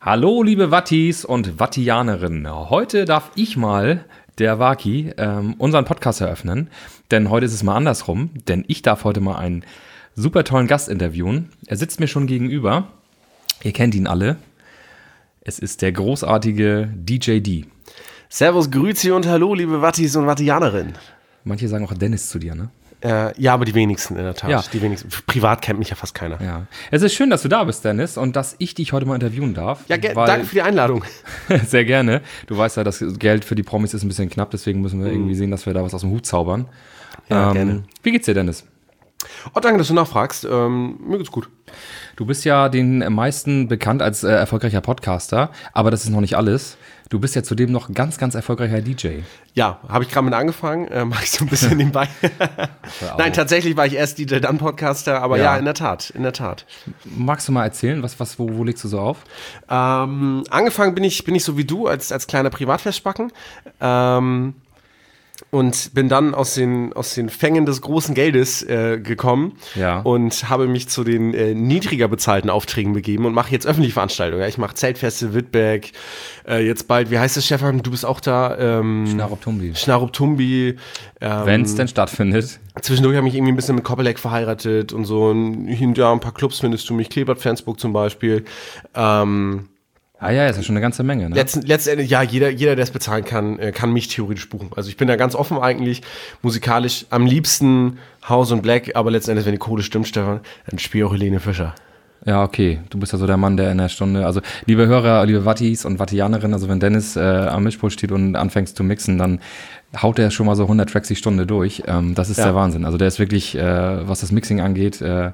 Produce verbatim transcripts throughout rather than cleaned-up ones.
Hallo liebe Wattis und Wattianerinnen. Heute darf ich mal, der Waki, ähm, unseren Podcast eröffnen, denn heute ist es mal andersrum, denn ich darf heute mal einen super tollen Gast interviewen. Er sitzt mir schon gegenüber, ihr kennt ihn alle, es ist der großartige D J D. Servus, Grüezi und Hallo liebe Wattis und Wattianerinnen. Manche sagen auch Dennis zu dir, ne? Äh, ja, aber die wenigsten in der Tat. Ja. Die wenigsten. Privat kennt mich ja fast keiner. Ja. Es ist schön, dass du da bist, Dennis, und dass ich dich heute mal interviewen darf. Ja, ge- weil, danke für die Einladung. Sehr gerne. Du weißt ja, das Geld für die Promis ist ein bisschen knapp, deswegen müssen wir irgendwie sehen, dass wir da was aus dem Hut zaubern. Ja, ähm, gerne. Wie geht's dir, Dennis? Oh, danke, dass du nachfragst. Ähm, mir geht's gut. Du bist ja den meisten bekannt als äh, erfolgreicher Podcaster, aber das ist noch nicht alles. Du bist ja zudem noch ganz, ganz erfolgreicher D J. Ja, habe ich gerade mit angefangen, äh, mache ich so ein bisschen nebenbei. Nein, tatsächlich war ich erst D J, dann Podcaster, aber ja. ja, in der Tat, in der Tat. Magst du mal erzählen, was, was, wo, wo legst du so auf? Ähm, angefangen bin ich, bin ich so wie du, als, als kleiner Privatfestbacken. Ähm, Und bin dann aus den, aus den Fängen des großen Geldes äh, gekommen Ja. und habe mich zu den äh, niedriger bezahlten Aufträgen begeben und mache jetzt öffentliche Veranstaltungen. Ja, ich mache Zeltfeste, Wittberg, äh, jetzt bald, wie heißt es, Stefan, du bist auch da? Ähm, Schnarruptumbi. Schnarruptumbi. Ähm, Wenn es denn stattfindet. Zwischendurch habe ich mich irgendwie ein bisschen mit Koppelek verheiratet und so. Und hier und da ein paar Clubs findest du mich, Klebert, Flensburg zum Beispiel. Ähm, Ah ja, ist ja schon eine ganze Menge, ne? Letzten, letztendlich, ja, jeder, jeder, der es bezahlen kann, äh, kann mich theoretisch buchen. Also ich bin da ganz offen eigentlich, musikalisch am liebsten House und Black, aber letztendlich, wenn die Kohle stimmt, Stefan, dann spiel auch Helene Fischer. Ja, okay. Du bist ja so der Mann, der in der Stunde, also liebe Hörer, liebe Wattis und Wattianerinnen, also wenn Dennis äh, am Mischpult steht und anfängst zu mixen, dann haut er schon mal so hundert Tracks die Stunde durch. Ähm, das ist Ja. der Wahnsinn. Also der ist wirklich, äh, was das Mixing angeht, äh,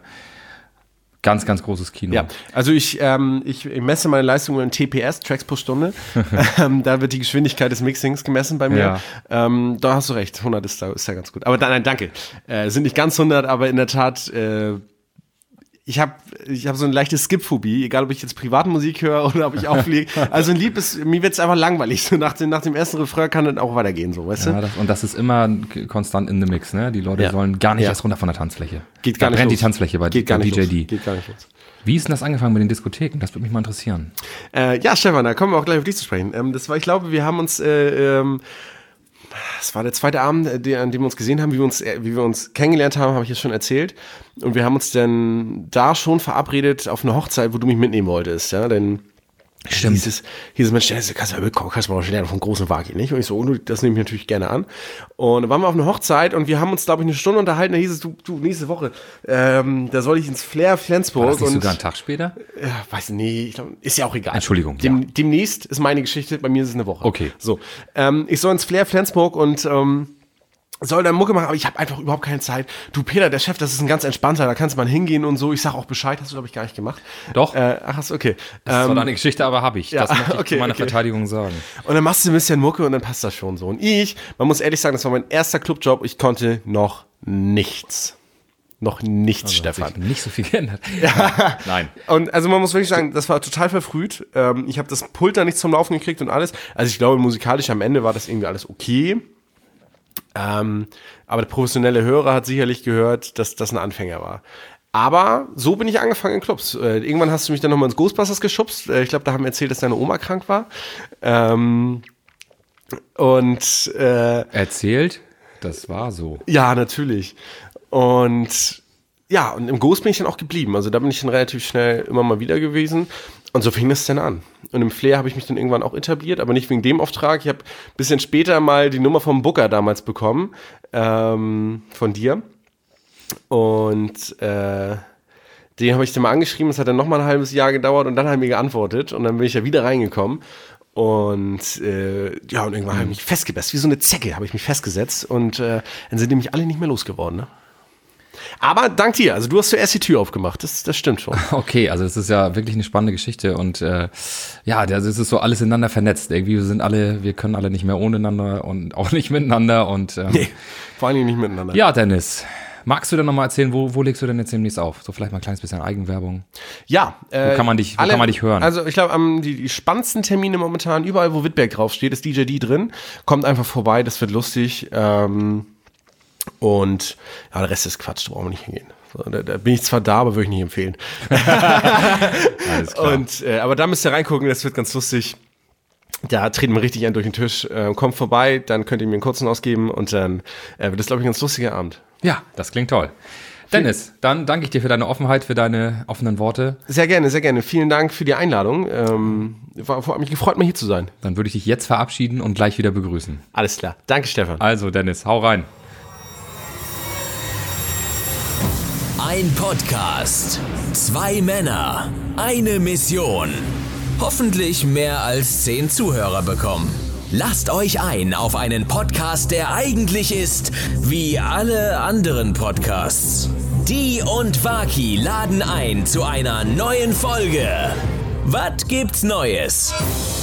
ganz, ganz großes Kino. Ja, also ich, ähm, ich messe meine Leistung in T P S, Tracks pro Stunde. ähm, da wird die Geschwindigkeit des Mixings gemessen bei mir. Ja. Ähm, da hast du recht, hundert ist da, ist da ganz gut. Aber nein, danke. Äh, sind nicht ganz hundert, aber in der Tat, äh, ich habe ich hab so eine leichte Skip-Phobie, egal ob ich jetzt Privatmusik höre oder ob ich auflege. Also ein Lied ist, mir wird es einfach langweilig. So nach, dem, nach dem ersten Refrain kann dann auch weitergehen, so, weißt Ja, du? das, und das ist immer konstant in the Mix, ne? Die Leute Ja. sollen gar nicht Ja. erst runter von der Tanzfläche. Geht da gar nicht brennt los. die Tanzfläche bei, Geht bei gar nicht D J los. D. Geht gar nicht los. Wie ist denn das angefangen mit den Diskotheken? Das würde mich mal interessieren. Äh, ja, Stefan, da kommen wir auch gleich auf dich zu sprechen. Ähm, das war, ich glaube, wir haben uns, äh, ähm, das war der zweite Abend, äh, der, an dem wir uns gesehen haben, wie wir uns, äh, wie wir uns kennengelernt haben, habe ich jetzt schon erzählt. Und wir haben uns dann da schon verabredet auf eine Hochzeit, wo du mich mitnehmen wolltest, ja, denn Stimmt. hieß es, hieß es, Mensch, Dennis, kannst du ja mitkommen, kannst du mal lernen vom großen Wagi, nicht? Und ich so, oh, das nehme ich natürlich gerne an. Und dann waren wir auf einer Hochzeit und wir haben uns, glaube ich, eine Stunde unterhalten, da hieß es, du, du nächste Woche, ähm, da soll ich ins Flair Flensburg. War das nicht und sogar einen Tag später? ja, weiß nicht, ich glaub, ist ja auch egal. Entschuldigung, Dem, ja. Demnächst ist meine Geschichte, bei mir ist es eine Woche. Okay. So, ähm, ich soll ins Flair Flensburg und ähm, soll da Mucke machen, aber ich habe einfach überhaupt keine Zeit. Du, Peter, der Chef, das ist ein ganz entspannter, da kannst du mal hingehen und so. Ich sag auch Bescheid, hast du, glaube ich, gar nicht gemacht. Doch. Äh, ach, hast du, okay. Das ist Ähm, zwar deine Geschichte, aber habe ich. ja, Das möchte ich okay, zu meiner okay. Verteidigung sagen. und dann machst du ein bisschen Mucke und dann passt das schon so. Und ich, man muss ehrlich sagen, das war mein erster Clubjob, ich konnte noch nichts. Noch nichts, Stefan. Hat sich nicht so viel geändert. Ja. Nein. Und also man muss wirklich sagen, das war total verfrüht. Ähm, ich habe das Pult da nicht zum Laufen gekriegt und alles. Also ich glaube, musikalisch am Ende war das irgendwie alles okay. Ähm, aber der professionelle Hörer hat sicherlich gehört, dass das ein Anfänger war. Aber so bin ich angefangen in Clubs. Äh, irgendwann hast du mich dann nochmal ins Ghostbusters geschubst. Äh, ich glaube, da haben wir erzählt, dass deine Oma krank war. Ähm, und äh, Erzählt, das war so. ja, natürlich. Und ja, und im Ghost bin ich dann auch geblieben. Also da bin ich dann relativ schnell immer mal wieder gewesen. Und so fing das dann an. Und im Flair habe ich mich dann irgendwann auch etabliert, aber nicht wegen dem Auftrag. Ich habe ein bisschen später mal die Nummer vom Booker damals bekommen, ähm, von dir. Und äh, den habe ich dann mal angeschrieben. Es hat dann nochmal ein halbes Jahr gedauert und dann hat er mir geantwortet. Und dann bin ich ja wieder reingekommen. Und äh, ja, und irgendwann habe ich mich festgesetzt. Wie so eine Zecke habe ich mich festgesetzt. Und äh, dann sind die mich alle nicht mehr losgeworden, ne? Aber dank dir, also du hast zuerst die Tür aufgemacht, das, das stimmt schon. Okay, also es ist ja wirklich eine spannende Geschichte und äh, ja, das ist so alles ineinander vernetzt. Irgendwie wir sind alle, wir können alle nicht mehr ohne einander und auch nicht miteinander und ähm, Nee, vor allen Dingen nicht miteinander. ja, Dennis, magst du denn nochmal erzählen, wo, wo legst du denn jetzt demnächst auf? So vielleicht mal ein kleines bisschen Eigenwerbung. Ja. Äh, Wo kann man dich, wo alle, kann man dich hören? Also ich glaube, um, die, die spannendsten Termine momentan, überall wo Wittberg draufsteht, ist D J D drin. Kommt einfach vorbei, das wird lustig. Ähm, und ja, der Rest ist Quatsch, da brauchen wir nicht hingehen. So, da, da bin ich zwar da, aber würde ich nicht empfehlen. Alles klar. Und, äh, aber da müsst ihr reingucken, das wird ganz lustig. Da treten wir richtig einen durch den Tisch. Äh, kommt vorbei, dann könnt ihr mir einen kurzen ausgeben und dann äh, wird das, glaube ich, ein ganz lustiger Abend. Ja, das klingt toll. Dennis, dann danke ich dir für deine Offenheit, für deine offenen Worte. Sehr gerne, sehr gerne. Vielen Dank für die Einladung. Ähm, war, war mich gefreut, mal hier zu sein. Dann würde ich dich jetzt verabschieden und gleich wieder begrüßen. Alles klar. Danke, Stefan. Also, Dennis, hau rein. Ein Podcast, zwei Männer, eine Mission. Hoffentlich mehr als zehn Zuhörer bekommen. Lasst euch ein auf einen Podcast, der eigentlich ist wie alle anderen Podcasts. Die und Waki laden ein zu einer neuen Folge. Was gibt's Neues?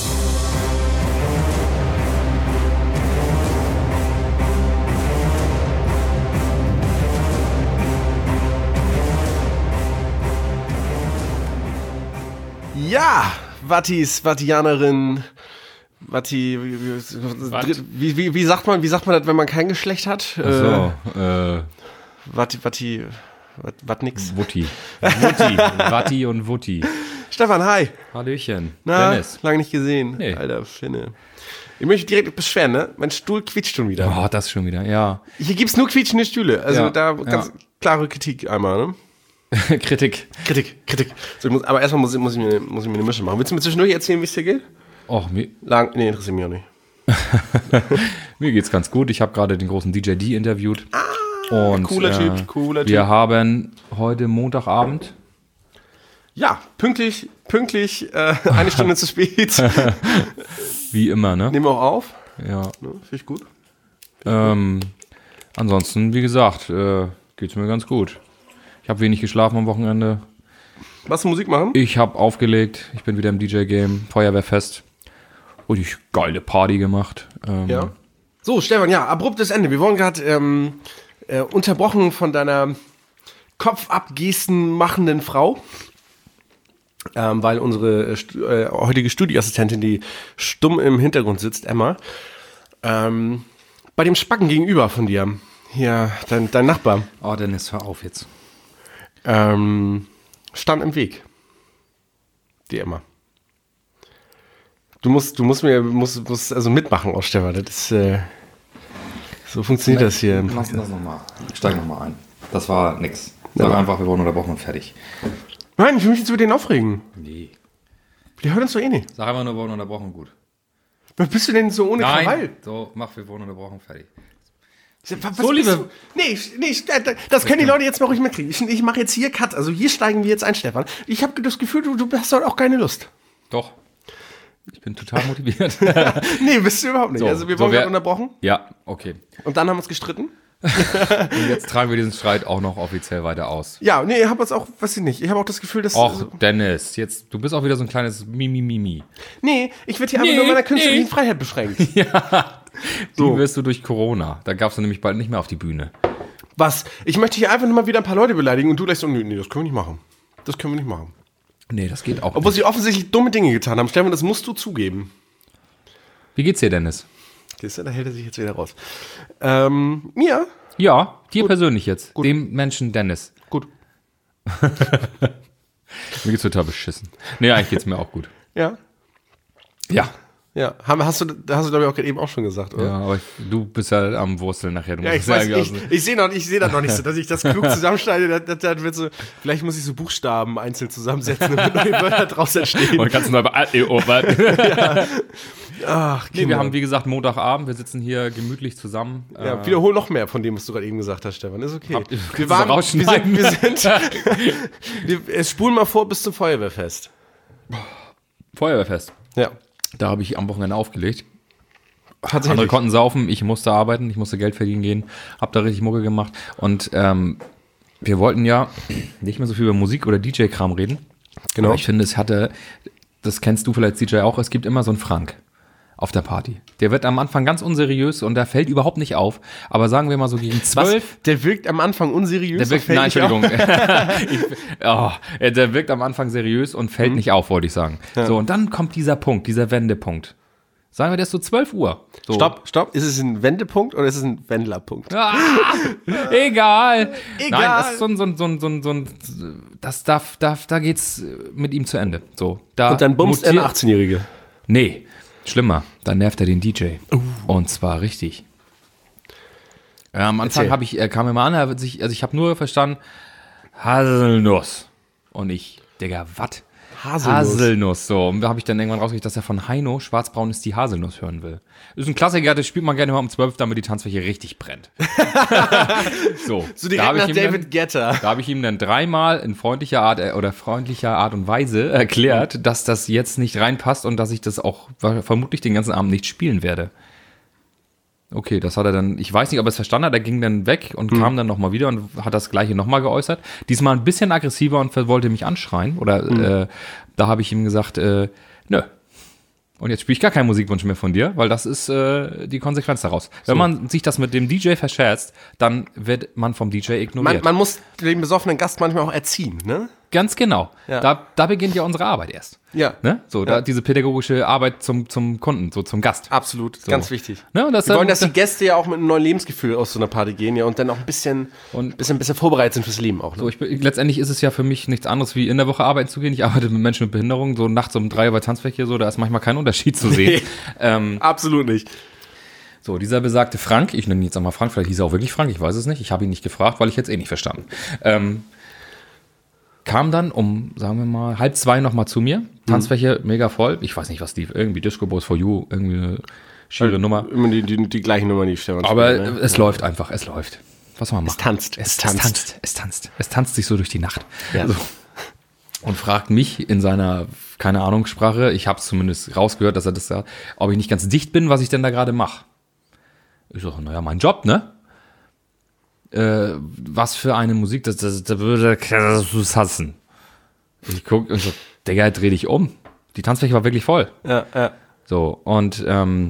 Ja, Wattis, Wattianerin, Watti, wie, wie, wie, wie sagt man, wie sagt man das, wenn man kein Geschlecht hat? Ach so, äh, Watti, Watti, Wat, wat nix. Wutti. Wutti. Watti und Wutti. Stefan, hi. Hallöchen. Na, Dennis. lange nicht gesehen. Nee. Alter, Finne. Ich möchte direkt beschweren, ne? Mein Stuhl quietscht schon wieder. Oh, das schon wieder, ja. Hier gibt's nur quietschende Stühle. Also Ja, da ganz ja. klare Kritik einmal, ne? Kritik. Kritik, Kritik. So, ich muss, aber erstmal muss, ich- muss, ich mir, muss ich mir eine Mische machen. Willst du mir zwischendurch erzählen, wie es dir geht? Och, mir, Lang, nee, interessiert mich auch nicht. mir geht's ganz gut. Ich habe gerade den großen D J D interviewt. Ah, und, cooler äh, Typ, cooler Typ. Wir haben heute Montagabend. Ja, pünktlich, pünktlich, äh, eine Stunde zu spät. Wie immer, ne? Nehmen wir auch auf. Ja. Ne, Finde ich gut. Ähm, ansonsten, wie gesagt, äh, geht's mir ganz gut. Ich habe wenig geschlafen am Wochenende. Was du Musik machen? Ich habe aufgelegt. Ich bin wieder im D J-Game. Feuerwehrfest. Richtig geile Party gemacht. Ähm, Ja. So, Stefan, ja, abruptes Ende. Wir wurden gerade ähm, äh, unterbrochen von deiner Kopfabgesten machenden Frau. Ähm, weil unsere äh, stu äh, heutige Studioassistentin, die stumm im Hintergrund sitzt, Emma, ähm, bei dem Spacken gegenüber von dir, hier, dein, dein Nachbar, Oh, Dennis, hör auf jetzt. ähm, stand im Weg. Die Emma. Du musst, du musst mir, musst, musst also mitmachen, auch Stefan. Das ist, äh, so funktioniert das hier. im Lass das nochmal. Steig nochmal ein. Das war nix. Sag einfach, wir wurden unterbrochen und fertig. Nein, ich will mich jetzt über den aufregen. Nee. Die hören uns doch eh nicht. Sag einfach nur, wir wurden unterbrochen, gut. Was bist du denn so ohne Krawall? So, mach, wir wurden unterbrochen, fertig. Was, So, bist liebe- du? Nee, nee, das können die Leute jetzt mal ruhig mitkriegen. Ich, ich mache jetzt hier Cut. Also hier steigen wir jetzt ein, Stefan. Ich habe das Gefühl, du, du hast heute auch keine Lust. Doch. Ich bin total motiviert. Nee, bist du überhaupt nicht. So, also wir so wurden wer- gerade unterbrochen Ja, okay. und dann haben wir uns gestritten. Und jetzt tragen wir diesen Streit auch noch offiziell weiter aus. Ja, nee, ich habe jetzt auch, weiß ich nicht, ich habe auch das Gefühl, dass... Och, Dennis, jetzt, du bist auch wieder so ein kleines Mimi-Mimi. Nee, ich werde hier Nee, einfach nur meiner künstlichen nee. Freiheit beschränkt. Die So. wirst du durch Corona. Da gab's du nämlich bald nicht mehr auf die Bühne. Was? Ich möchte hier einfach nur mal wieder ein paar Leute beleidigen und du gleich so, nee, nee, das können wir nicht machen. Das können wir nicht machen. Nee, das geht auch Obwohl nicht. sie offensichtlich dumme Dinge getan haben. Stefan, das musst du zugeben. Wie geht's dir, Dennis? Siehst du, da hält er sich jetzt wieder raus. Ähm, mir? Ja, dir persönlich jetzt. Dem Menschen Dennis. Gut. Mir geht's total beschissen. Nee, eigentlich geht's mir auch gut. Ja. Ja. Ja. Haben- Hast du, hast du glaube ich, auch gerade eben auch schon gesagt, oder? Ja, aber ich, du bist ja am Wursteln nachher. Du Ja, musst ich es weiß, irgendwie ich, aus- ich sehe noch, ich sehe das noch nicht so, dass ich das klug zusammenschneide. Das, das, das wird so, vielleicht muss ich so Buchstaben einzeln zusammensetzen, damit neue Wörter draus entstehen. Und kannst du neu bei. Äh, oh, warte. Ach, Nee, wir haben, wie gesagt, Montagabend. Wir sitzen hier gemütlich zusammen. ja, Äh, wiederhol noch mehr von dem, was du gerade eben gesagt hast, Stefan. Ist okay. Hab- Wir kannst du waren, wir sind, rausschneiden? wir sind, wir, wir spulen mal vor bis zum Feuerwehrfest. Feuerwehrfest. Ja. Da habe ich am Wochenende aufgelegt. Andere Tatsächlich. konnten saufen, ich musste arbeiten, ich musste Geld verdienen gehen, hab da richtig Mucke gemacht. Und ähm, wir wollten ja nicht mehr so viel über Musik oder D J-Kram reden. Genau. Aber ich finde, es hatte, das kennst du vielleicht als D J auch, es gibt immer so einen Frank auf der Party. Der wird am Anfang ganz unseriös und der fällt überhaupt nicht auf. Aber sagen wir mal so gegen Was? zwölf. Der wirkt am Anfang unseriös. Der wirkt, und nein, fällt nicht Entschuldigung. ich, oh, der wirkt am Anfang seriös und fällt nicht auf, wollte ich sagen. So, und dann kommt dieser Punkt, dieser Wendepunkt. Sagen wir, der ist so zwölf Uhr. So. Stopp, stopp. Ist es ein Wendepunkt oder ist es ein Wendlerpunkt? Ah, egal. Egal. Nein, das ist so ein, so ein, so ein, so ein, so ein das darf, darf, da geht's mit ihm zu Ende. So, da Und dann bumst er mutiert- eine achtzehnjährige. Nee, schlimmer. Dann nervt er den D J. Uh. Und zwar richtig. Ja, am Anfang Erzähl. habe ich, er kam immer an, er hat sich, also ich habe nur verstanden, Haselnuss. Und ich, Digga, was? Haselnuss. Haselnuss, so. Und da habe ich dann irgendwann rausgekriegt, dass er von Heino Schwarzbraun ist die Haselnuss hören will. Ist ein Klassiker, das spielt man gerne mal um zwölf, damit die Tanzfläche richtig brennt. so, So da direkt habe ich nach ihm David dann, Guetta. Da habe ich ihm dann dreimal in freundlicher Art äh, oder freundlicher Art und Weise erklärt, dass das jetzt nicht reinpasst und dass ich das auch vermutlich den ganzen Abend nicht spielen werde. Okay, das hat er dann, ich weiß nicht, ob er es verstanden hat, er ging dann weg und Mhm. kam dann nochmal wieder und hat das Gleiche nochmal geäußert. Diesmal ein bisschen aggressiver und wollte mich anschreien. Oder Mhm. äh, da habe ich ihm gesagt, äh, nö. Und jetzt spiele ich gar keinen Musikwunsch mehr von dir, weil das ist äh, die Konsequenz daraus. Wenn man sich das mit dem D J verscherzt, dann wird man vom D J Man, ignoriert. man muss den besoffenen Gast manchmal auch erziehen, ne? Ganz genau. Ja. Da, da beginnt ja unsere Arbeit erst. Ja. Ne? So, da, Ja. diese pädagogische Arbeit zum, zum Kunden, so zum Gast. Absolut, ganz wichtig. Ne? Und das Wir wollen, dann- dass die Gäste ja auch mit einem neuen Lebensgefühl aus so einer Party gehen, ja, und dann auch ein bisschen, Und- bisschen, bisschen vorbereitet sind fürs Leben auch. Ne? So, ich, bin- letztendlich ist es ja für mich nichts anderes, wie in der Woche arbeiten zu gehen. Ich arbeite mit Menschen mit Behinderung, so nachts um drei bei Tanzfläche, so, da ist manchmal kein Unterschied zu sehen. ähm, Absolut nicht. so, dieser besagte Frank, ich nenne ihn jetzt einmal Frank, vielleicht hieß er auch wirklich Frank, ich weiß es nicht, ich habe ihn nicht gefragt, weil ich jetzt eh nicht verstanden. Ähm, kam dann um, sagen wir mal, halb zwei nochmal zu mir, Tanzfläche mega voll, ich weiß nicht, was lief, irgendwie Disco Balls for You, irgendwie eine schiere Nummer. Immer die, die, die gleichen Nummern, die Stefan Aber spielt, ne? es läuft einfach, es läuft. Was soll man machen? Es tanzt, Es, es es tanzt. tanzt. Es tanzt. Es tanzt sich so durch die Nacht. Ja. So. Und fragt mich in seiner, keine Ahnung, Sprache, ich habe es zumindest rausgehört, dass er das sagt, ob ich nicht ganz dicht bin, was ich denn da gerade mache. Ich so, naja, mein Job, ne? Äh, was für eine Musik, das, das, das würde das hassen. Ich guck und so, Digga, dreh dich um. Die Tanzfläche war wirklich voll. Ja, ja. So, und ähm,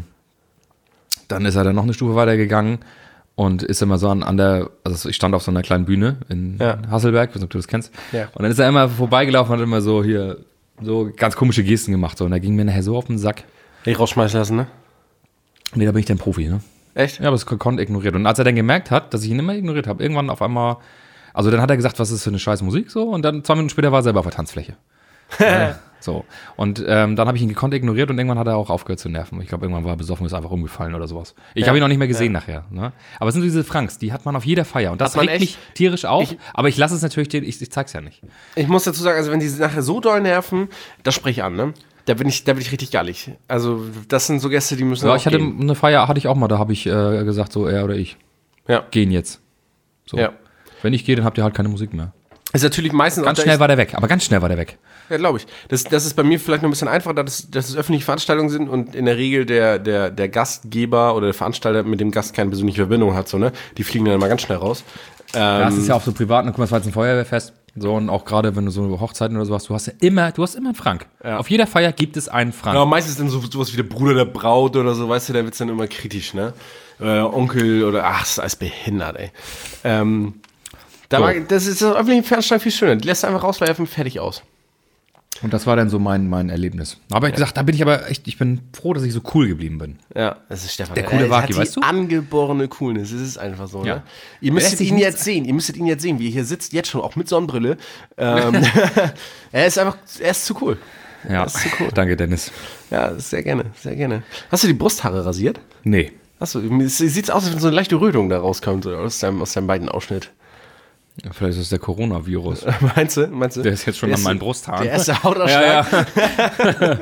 dann ist er dann noch eine Stufe weiter gegangen und ist immer so an, an der, also ich stand auf so einer kleinen Bühne in Ja. Hasselberg, ich weiß nicht, ob du das kennst. Ja. Und dann ist er immer vorbeigelaufen und hat immer so hier, so ganz komische Gesten gemacht. So. Und da ging mir nachher so auf den Sack. Hätte ich rausschmeißen lassen, ne? Nee, da bin ich dann Profi, ne? Echt? Ja, aber es konnte ignoriert. Und als er dann gemerkt hat, dass ich ihn immer ignoriert habe, irgendwann auf einmal, also dann hat er gesagt, was ist für eine scheiß Musik so, und dann zwei Minuten später war er selber auf der Tanzfläche. Ja, so. Und ähm, dann habe ich ihn gekonnt ignoriert und irgendwann hat er auch aufgehört zu nerven. Ich glaube, irgendwann war er besoffen und ist einfach umgefallen oder sowas. Ich Ja. habe ihn noch nicht mehr gesehen nachher. Ne? Aber es sind diese Franks, die hat man auf jeder Feier. Und das Hat man regt mich echt? tierisch auf, Ich- aber ich lasse es natürlich, den, ich, ich zeig's ja nicht. Ich muss dazu sagen, also wenn die nachher so doll nerven, das spreche ich an, ne? Da bin ich, da bin ich richtig gallig. Also das sind so Gäste, die müssen Ja, auch ich hatte gehen. eine Feier, hatte ich auch mal, da habe ich äh, gesagt, so er oder ich Ja. gehen jetzt. So. Ja. Wenn ich gehe, dann habt ihr halt keine Musik mehr. Ist natürlich meistens Ganz auch schnell da war der weg, aber ganz schnell war der weg. ist, ja, glaube ich. Das, das ist bei mir vielleicht noch ein bisschen einfacher, dass, dass es öffentliche Veranstaltungen sind und in der Regel der, der, der Gastgeber oder der Veranstalter mit dem Gast keine persönliche Verbindung hat, so, ne? Die fliegen dann mal ganz schnell raus. Ja, Ähm, das ist ja auch so privat, guck mal, es war jetzt ein Feuerwehrfest. So, und auch gerade, wenn du so Hochzeiten oder sowas, du hast ja immer, du hast immer einen Frank. Ja. Auf jeder Feier gibt es einen Frank. Ja, meistens dann so, sowas wie der Bruder der Braut oder so, weißt du, da wird's dann immer kritisch, ne? Äh, Onkel oder, ach, das ist alles behindert, ey. Ähm, da So. war, das ist das öffentliche Veranstaltung viel schöner. Die lässt du einfach rauswerfen, fertig aus. Und das war dann so mein, mein Erlebnis. Aber ich gesagt, da bin ich aber echt, ich bin froh, dass ich so cool geblieben bin. Ja, das ist Stefan. Der coole Er Waki, hat weißt die du? angeborene Coolness, es ist einfach so, Ja. ne? Ihr müsstet lässt sich ihn nicht- jetzt sehen, ihr müsstet ihn jetzt sehen, wie er hier sitzt, jetzt schon, auch mit Sonnenbrille. Ähm, er ist einfach, er ist zu cool. Ja, Das ist so cool. danke Dennis. Ja, sehr gerne, sehr gerne. Hast du die Brusthaare rasiert? Nee. Achso, es sieht aus, als wenn so eine leichte Rötung da rauskommt, so aus deinem, aus deinem beiden Ausschnitt. Vielleicht ist es der Coronavirus. Meinst du? Meinst du? Der ist jetzt schon Der an ist- meinen Brusthaaren. Der erste Hautausschlag. Ja, ja.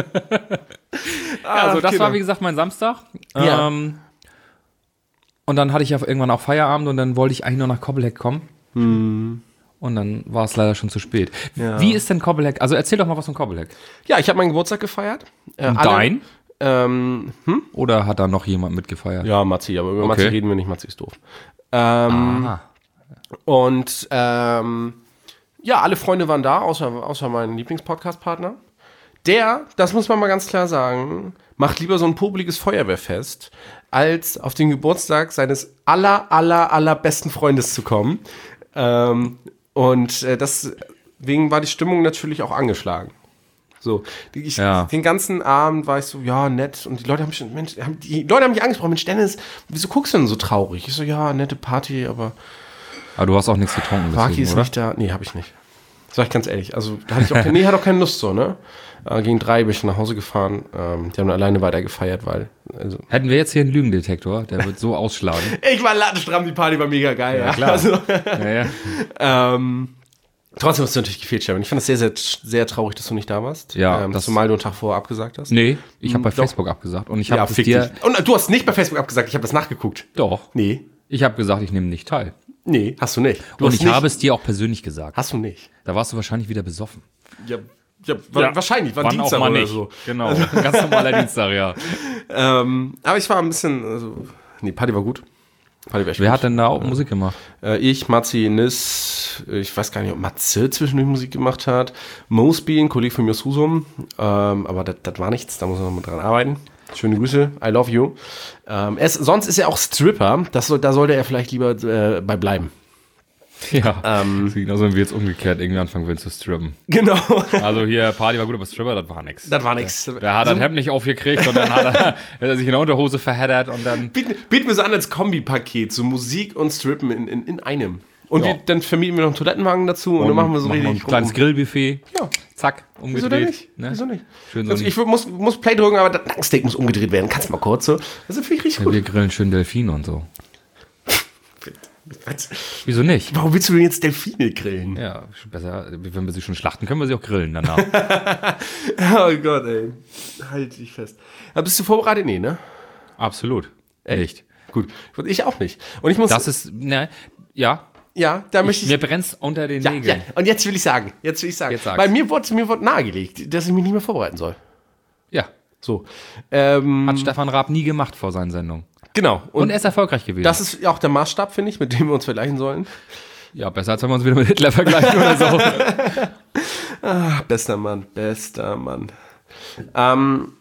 Ah, Also das Kinder. war, wie gesagt, mein Samstag. Ja. Ähm, und dann hatte ich ja irgendwann auch Feierabend und dann wollte ich eigentlich nur nach Kobbelheck kommen. Und dann war es leider schon zu spät. Ja. Wie ist denn Kobbelheck? Also erzähl doch mal was von Kobbelheck. Ja, ich habe meinen Geburtstag gefeiert. Äh, alle- Dein? Ähm, hm? Oder hat da noch jemand mitgefeiert? Ja, Matzi, aber über Okay. Matzi reden wir nicht, Matzi ist doof. Ähm, Ah. Und ähm, ja, alle Freunde waren da, außer, außer mein Lieblingspodcast-Partner. Der, das muss man mal ganz klar sagen, macht lieber so ein publiges Feuerwehrfest, als auf den Geburtstag seines aller, aller, allerbesten Freundes zu kommen. Ähm, und äh, deswegen war die Stimmung natürlich auch angeschlagen. So, die, ich, Ja. den ganzen Abend war ich so, ja, nett. Und die Leute haben schon, Mensch, haben, die Leute haben mich angesprochen, Mensch, Dennis, wieso guckst du denn so traurig? Ich so, ja, nette Party, aber Aber du hast auch nichts getrunken, Waki deswegen, ist oder? nicht da. Nee, habe ich nicht. Sag ich ganz ehrlich. Also, da hatte ich auch, nee, hat auch keine Lust so, ne? Äh, gegen drei bin ich nach Hause gefahren. Ähm, die haben alleine weiter gefeiert, weil, also. Hätten wir jetzt hier einen Lügendetektor, der wird so ausschlagen. Ich war lattenstramm, die Party war mega geil, ja. klar. Also, Ja, ja. ähm, trotzdem hast du natürlich gefehlt, Stefan. Ich fand es sehr, sehr, sehr traurig, dass du nicht da warst. Ja, ähm, das- zumal du einen Tag vorher abgesagt hast. Nee, ich habe bei Doch. Facebook abgesagt und ich habe Ja, es fick dir... dich. Und du hast nicht bei Facebook abgesagt, ich habe das nachgeguckt. Doch. Nee. Ich habe gesagt, ich nehme nicht teil. Nee, hast du nicht. Du Und hast ich nicht, habe es dir auch persönlich gesagt. Hast du nicht. Da warst du wahrscheinlich wieder besoffen. Ja, ja, wa- wahrscheinlich, war ein Wann Dienstag auch mal oder nicht. so. Genau, ein ganz normaler Dienstag, ja. Ähm, aber ich war ein bisschen, also, nee, Party war gut. Party war echt Wer gut. hat denn da auch Musik gemacht? Äh, ich, Matzi, Nis, ich weiß gar nicht, ob Matze zwischendurch Musik gemacht hat. Mosby, ein Kollege von mir aus Husum. Ähm, aber das war nichts, da muss man noch mal dran arbeiten. Schöne Grüße, I love you. Ähm, er ist, sonst ist er auch Stripper, das soll, da sollte er vielleicht lieber äh, bei bleiben. Ja, Ähm, das ist genauso, wenn wir jetzt umgekehrt irgendwie anfangen würden zu strippen. Genau. Also hier, Party war gut, aber Stripper, das war nix. Das war nix. Der hat das Hemd nicht aufgekriegt und dann hat er, hat er sich in der Unterhose verheddert und dann... Bieten, bieten wir so an als Kombipaket, so Musik und Strippen in, in, in einem. Und Ja. wir, dann vermieten wir noch einen Toilettenwagen dazu und, dann machen wir so noch richtig ein kleines rum. Grillbuffet. Ja. Zack, Wieso umgedreht. denn nicht? Ne? Wieso nicht? Schön so Also ein- ich muss, muss Play drücken, aber das Nackensteak muss umgedreht werden. Kannst du mal kurz so? Das finde ich richtig Ja, gut. wir grillen schön Delfine und so. Was? Wieso nicht? Warum willst du denn jetzt Delfine grillen? Ja, besser, wenn wir sie schon schlachten, können wir sie auch grillen danach. Oh Gott, ey. Halt dich fest. Aber bist du vorbereitet? Nee, ne? Absolut. Echt. Gut. Ich auch nicht. Und ich muss. Das ist, ne, ja, ja, da möchte ich. mir brennt's unter den ja, ja, Nägeln. und jetzt will ich sagen. Jetzt will ich sagen. Jetzt sag's. Bei mir wurde mir wurde nahegelegt, dass ich mich nicht mehr vorbereiten soll. Ja. So. Ähm, Hat Stefan Raab nie gemacht vor seinen Sendungen. genau. Und, er ist erfolgreich gewesen. das ist ja auch der Maßstab, finde ich, mit dem wir uns vergleichen sollen. ja, besser als wenn wir uns wieder mit Hitler vergleichen oder so. Ach, bester Mann, bester Mann. Ähm,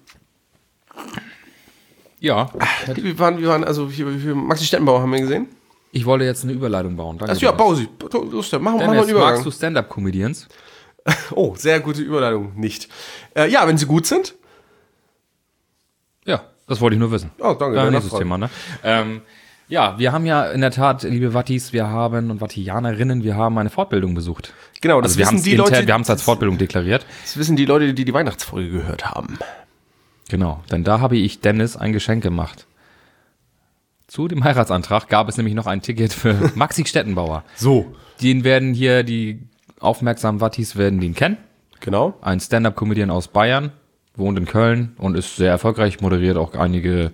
Ja. wir waren, wir waren, also hier, hier, Maxi Stettenbauer haben wir gesehen. Ich wollte jetzt eine Überleitung bauen. Danke. Also ja, Dennis. bau sie. Lust, machen wir mal Dennis, einen Übergang. magst du Stand-Up-Comedians? Oh, sehr gute Überleitung. Nicht. Äh, ja, wenn sie gut sind. Ja, das wollte ich nur wissen. Oh, danke. Äh, der nächstes Nachfrage. Thema, ne? Ähm, ja, wir haben ja in der Tat, liebe Wattis, wir haben und Wattianerinnen, wir haben eine Fortbildung besucht. Genau, das Also wir haben wissen es die Leute, wir haben es als Fortbildung deklariert. das wissen die Leute, die die Weihnachtsfolge gehört haben. Genau, denn da habe ich Dennis ein Geschenk gemacht. Zu dem Heiratsantrag gab es nämlich noch ein Ticket für Maxi Stettenbauer. So. Den werden hier, die aufmerksamen Wattis werden den kennen. Genau. Ein Stand-Up-Comedian aus Bayern, wohnt in Köln und ist sehr erfolgreich, moderiert auch einige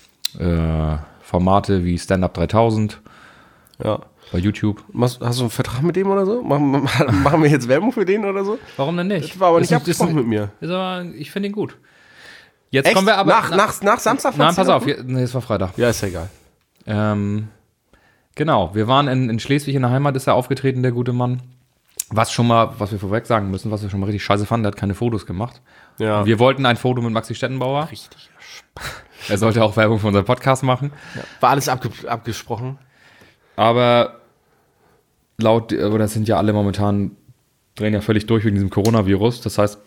äh, Formate wie Stand-Up dreitausend Ja. bei YouTube. Hast, hast du einen Vertrag mit dem oder so? Machen, machen wir jetzt Werbung für den oder so? Warum denn nicht? Das war aber nicht Ist ein- abgesprochen ist ein- mit mir. Ist aber, ich finde ihn gut. Jetzt Echt? kommen wir aber... nach, nach, nach Samstag? Nein, fandst du pass den auf, gut? hier, nee, es war Freitag. Ja, ist ja egal. Ähm, genau, wir waren in, in Schleswig in der Heimat, ist er aufgetreten, der gute Mann. Was schon mal, was wir vorweg sagen müssen, was wir schon mal richtig scheiße fanden, der hat keine Fotos gemacht. Ja. Wir wollten ein Foto mit Maxi Stettenbauer. Richtig. Er sollte auch Werbung für unseren Podcast machen. War alles abge abgesprochen? Aber laut, oder das sind ja alle momentan, drehen ja völlig durch wegen diesem Coronavirus. Das heißt,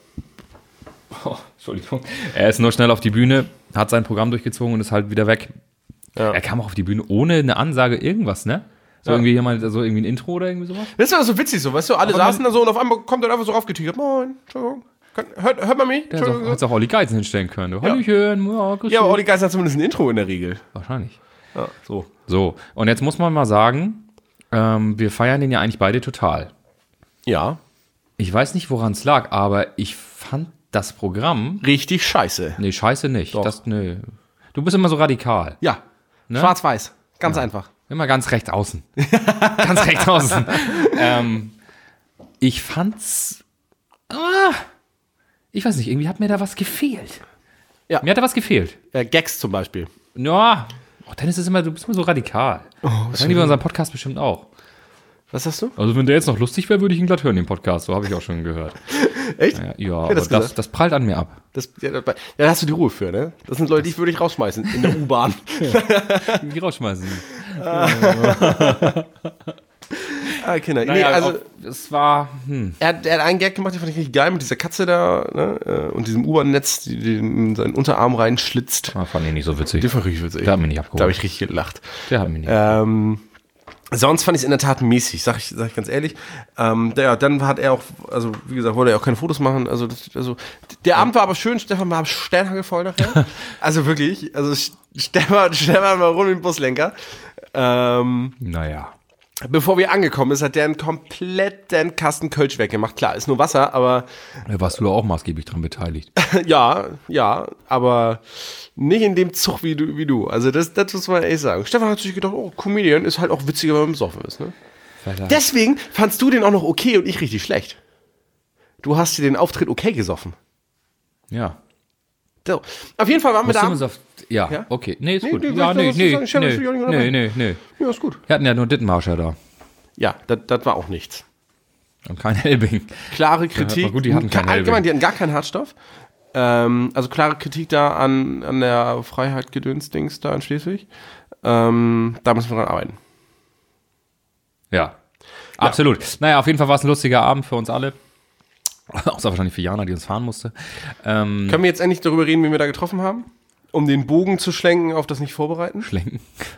oh, Entschuldigung, er ist nur schnell auf die Bühne, hat sein Programm durchgezogen und ist halt wieder weg. Ja. Er kam auch auf die Bühne ohne eine Ansage, irgendwas, ne? So Ja. irgendwie jemand, so irgendwie ein Intro oder irgendwie sowas? Das war so witzig so, weißt du, alle Aber saßen man- da so und auf einmal kommt er einfach so raufgetigert. Moin, Entschuldigung. Kann, hört, hört man mich? Der hätte auch, Entschuldigung. auch Olli Geizen hinstellen können. Du, Hallöchen, ja, grüß Ja, aber dich. Olli Geist hat zumindest ein Intro in der Regel. Wahrscheinlich. Ja, so. So, und jetzt muss man mal sagen, ähm, wir feiern den ja eigentlich beide total. Ja. Ich weiß nicht, woran es lag, aber ich fand das Programm. Richtig scheiße. Nee, scheiße nicht. Das, nee. Du bist immer so radikal. Ja. Ne? Schwarz-Weiß. Ganz einfach. Immer ganz rechts außen. ganz rechts außen. ähm, ich fand's. Ah, ich weiß nicht, irgendwie hat mir da was gefehlt. Ja. Mir hat da was gefehlt. Äh, Gags zum Beispiel. Ja. Oh, Dennis ist immer, du bist immer so radikal. das haben die bei unserem Podcast bestimmt auch. Was hast du? Also, wenn der jetzt noch lustig wäre, würde ich ihn glatt hören, den Podcast. So habe ich auch schon gehört. Echt? Ja, ja aber das das, gesagt? das prallt an mir ab. Das, ja, da, ja, da hast du die Ruhe für, ne? Das sind Leute, die würde ich rausschmeißen in der U-Bahn. Die rausschmeißen. Ah, Kinder. Naja, nee, also, auf, es war, hm. er, hat, er hat einen Gag gemacht, den fand ich richtig geil, mit dieser Katze da, ne, äh, und diesem U-Bahn-Netz, die den in seinen Unterarm reinschlitzt. Ah, fand ich nicht so witzig. Den fand ich richtig witzig. Der hat mich nicht abgeholt. Da habe ich richtig gelacht. Der hat mich nicht Ähm, sonst fand ich es in der Tat mäßig, sag ich, sag ich ganz ehrlich. Ähm, der, dann hat er auch, also wie gesagt, wollte er auch keine Fotos machen. Also, das, also der Abend war aber schön, Stefan war sternhagelvoll nachher. Also wirklich, also Stefan, Stefan war rund wie ein Buslenker. Ähm, Naja. Bevor wir angekommen ist, hat der einen kompletten Kasten Kölsch weggemacht. Klar, ist nur Wasser, aber Da warst du da auch maßgeblich dran beteiligt. ja, ja, aber nicht in dem Zug wie du. Wie du. Also das, das muss man ehrlich sagen. Stefan hat sich gedacht, oh, Comedian ist halt auch witziger, wenn man besoffen ist. Ne? Deswegen fandst du den auch noch okay und ich richtig schlecht. Du hast dir den Auftritt okay gesoffen. Ja. So. Auf jeden Fall waren wir Musst du da. uns auf, ja, Ja? okay. Nee, ist Nee, gut. nee, Ja, willst du nee, was nee, sagen? Stefan, ich will auch nicht nee, unterbrechen. nee, nee, nee. Ja, ist gut. Wir hatten ja nur Dittenmarscher da. Ja, das war auch nichts. Und kein Helbing. Klare Kritik. Ja, gut, die hatten keinen Helbing. Allgemein, die hatten gar keinen Hartstoff. Ähm, also klare Kritik da an, an der Freiheit-Gedöns-Dings da in Schleswig. Ähm, da müssen wir dran arbeiten. Ja. Absolut. Naja, auf jeden Fall war es ein lustiger Abend für uns alle. Außer wahrscheinlich für Jana, die uns fahren musste. Ähm, Können wir jetzt endlich darüber reden, wie wir da getroffen haben? Um den Bogen zu schlenken auf das Nicht-Vorbereiten? Schlenken.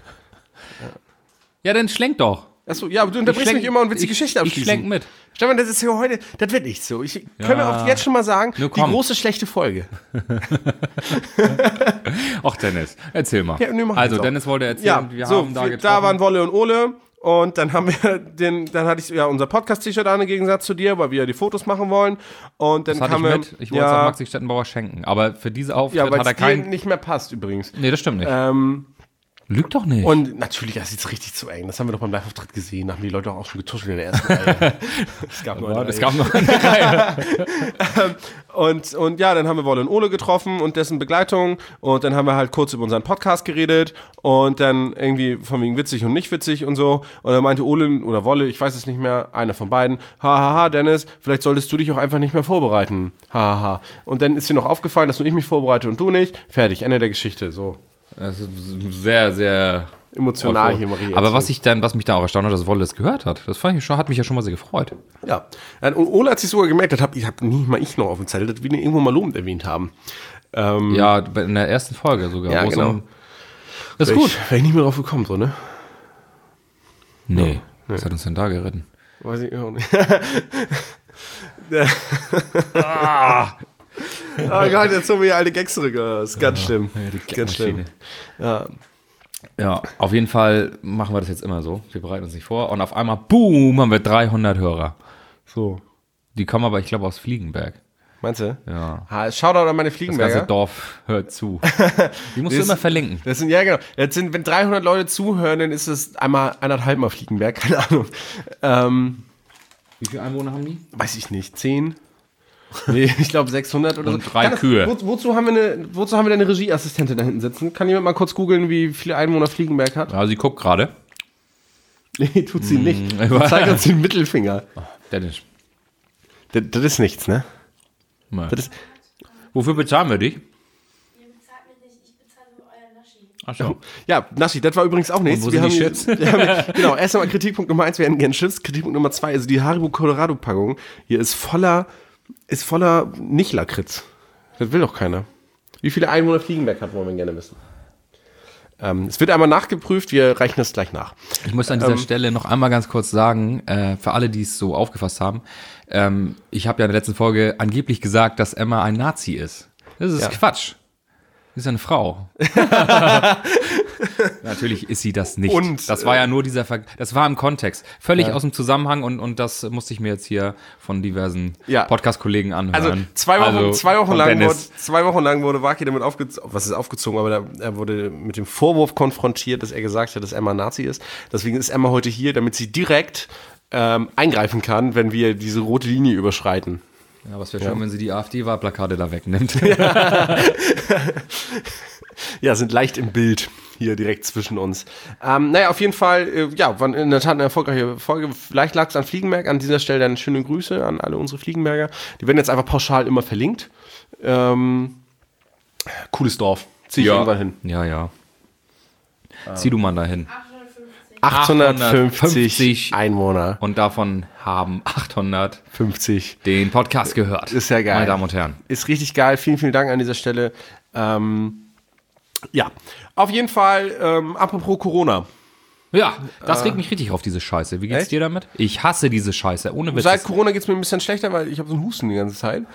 Ja, dann schlenk doch. Achso, ja, aber du unterbrichst schlenk- mich immer und willst die ich- Geschichte abschließen. ich schlenk mit. Stefan, das ist ja heute, das wird nicht so. Ich, Können wir auch jetzt schon mal sagen, Nur die komm. große schlechte Folge. Och, Dennis, erzähl mal. Ja, nee, mach also, jetzt auch. Dennis wollte erzählen, Ja, wir so, haben da wir- getroffen. da waren Wolle und Ole. Und dann haben wir den, dann hatte ich ja unser Podcast-T-Shirt an, im Gegensatz zu dir, weil wir ja die Fotos machen wollen. Und dann das hatte kam ich er- mit. Ich wollte es ja, auch Maxi Stettenbauer schenken. Aber für diese Auftritt ja, weil hat er es dir keinen. nicht mehr passt übrigens. Nee, das stimmt nicht. Ähm, Lüg doch nicht. und natürlich, das ist jetzt richtig zu eng. Das haben wir doch beim Live-Auftritt gesehen. Da haben die Leute auch schon getuschelt in der ersten Reihe. Es gab nur eine es Reihe. gab noch eine Reihe. Und, und ja, dann haben wir Wolle und Ole getroffen und dessen Begleitung. Und dann haben wir halt kurz über unseren Podcast geredet. Und dann irgendwie von wegen witzig und nicht witzig und so. Und dann meinte Ole oder Wolle, ich weiß es nicht mehr, einer von beiden, hahaha, Dennis, vielleicht solltest du dich auch einfach nicht mehr vorbereiten. Hahaha. Und dann ist dir noch aufgefallen, dass nur ich mich vorbereite und du nicht. Fertig, Ende der Geschichte. So. Das ist sehr, sehr Emotional hier, Marie. Aber was ich dann, was mich da auch erstaunt hat, dass Wolle das gehört hat. Das fand ich schon, hat mich ja schon mal sehr gefreut. Ja. Und Ole hat sich sogar gemerkt, das habe ich hab nie mal ich noch auf dem Zettel, dass wir den irgendwo mal lobend erwähnt haben. Ähm, Ja, bei- in der ersten Folge sogar. Ja, wo es genau. um- Das ist Wäre gut. ich, wär ich nicht mehr drauf gekommen, so, ne? Nee. Was hat uns denn da geritten? Weiß ich auch nicht. Oh Gott, jetzt haben wir hier alte Gags zurück. Das ist ganz schlimm. Ja, die Ganz schlimm. Ja. Ja, auf jeden Fall machen wir das jetzt immer so. Wir bereiten uns nicht vor. Und auf einmal, boom, haben wir dreihundert Hörer. So. Die kommen aber, ich glaube, aus Fliegenberg. Meinst du? Ja. Ha, Shoutout an meine Das ganze Fliegenberger. Dorf hört zu. Die musst du Das- immer verlinken. Das sind, ja genau. Jetzt sind, wenn dreihundert Leute zuhören, dann ist es einmal anderthalb Mal Fliegenberg, keine Ahnung. Ähm, Wie viele Einwohner haben die? weiß ich nicht, zehn? Nee, ich glaube sechshundert oder Und so. drei Kann das- Kühe. Wo, wozu, haben wir eine, wozu haben wir denn eine Regieassistentin da hinten sitzen? Kann jemand mal kurz googeln, wie viele Einwohner Fliegenberg hat? Ja, sie guckt gerade. Nee, tut sie nicht. ich Sie weiß. zeigt uns den Mittelfinger. Dennis. Das, das ist nichts, ne? Mal. Das ist, Wofür bezahlen wir dich? Ihr bezahlt mich nicht, ich bezahle nur euer Naschi. Ach so. ja, Naschi, das war übrigens auch nichts. Und wo wir sind die haben, Chips? Wir haben, genau, erst einmal Kritikpunkt Nummer eins, wir hätten gerne Chips. Kritikpunkt Nummer zwei, also die Haribo Colorado Packung hier ist voller, ist voller Nicht-Lakritz. Das will doch keiner. Wie viele Einwohner Fliegenberg hat, wollen wir gerne wissen. Ähm, es wird einmal nachgeprüft, wir reichen das gleich nach. Ich muss an dieser Ähm, Stelle noch einmal ganz kurz sagen, äh, für alle, die es so aufgefasst haben, ähm, ich habe ja in der letzten Folge angeblich gesagt, dass Emma ein Nazi ist. Das ist Ja. Quatsch. Sie ist eine Frau. Natürlich ist sie das nicht. Und, das war ja nur dieser, Ver das war im Kontext. Völlig aus dem Zusammenhang und, und das musste ich mir jetzt hier von diversen Ja. Podcast-Kollegen anhören. Also zwei Wochen, Also zwei Wochen von lang wurde, Dennis. zwei Wochen lang wurde Waki damit aufgezogen, was ist aufgezogen, aber da, er wurde mit dem Vorwurf konfrontiert, dass er gesagt hat, dass Emma ein Nazi ist. Deswegen ist Emma heute hier, damit sie direkt ähm, eingreifen kann, wenn wir diese rote Linie überschreiten. Ja, aber es wäre schön, wenn sie die AfD-Wahlplakate da wegnimmt. Ja, sind leicht im Bild hier direkt zwischen uns. Ähm, naja, auf jeden Fall, äh, ja, war in der Tat eine erfolgreiche Folge. Vielleicht lag es an Fliegenberg. An dieser Stelle dann schöne Grüße an alle unsere Fliegenberger. Die werden jetzt einfach pauschal immer verlinkt. Ähm, cooles Dorf. Zieh ich irgendwann hin. Ja, ja. Zieh du mal dahin. achthundertfünfzig. achthundertfünfzig Einwohner. Und davon haben achthundertfünfzig den Podcast gehört. Ist ja geil. Meine Damen und Herren. Ist richtig geil. Vielen, vielen Dank an dieser Stelle. Ähm, ja, auf jeden Fall, ähm, apropos Corona. Ja, das regt mich richtig auf, diese Scheiße. Wie geht's Echt? dir damit? Ich hasse diese Scheiße, ohne Witz. Seit Corona geht es mir ein bisschen schlechter, weil ich habe so einen Husten die ganze Zeit.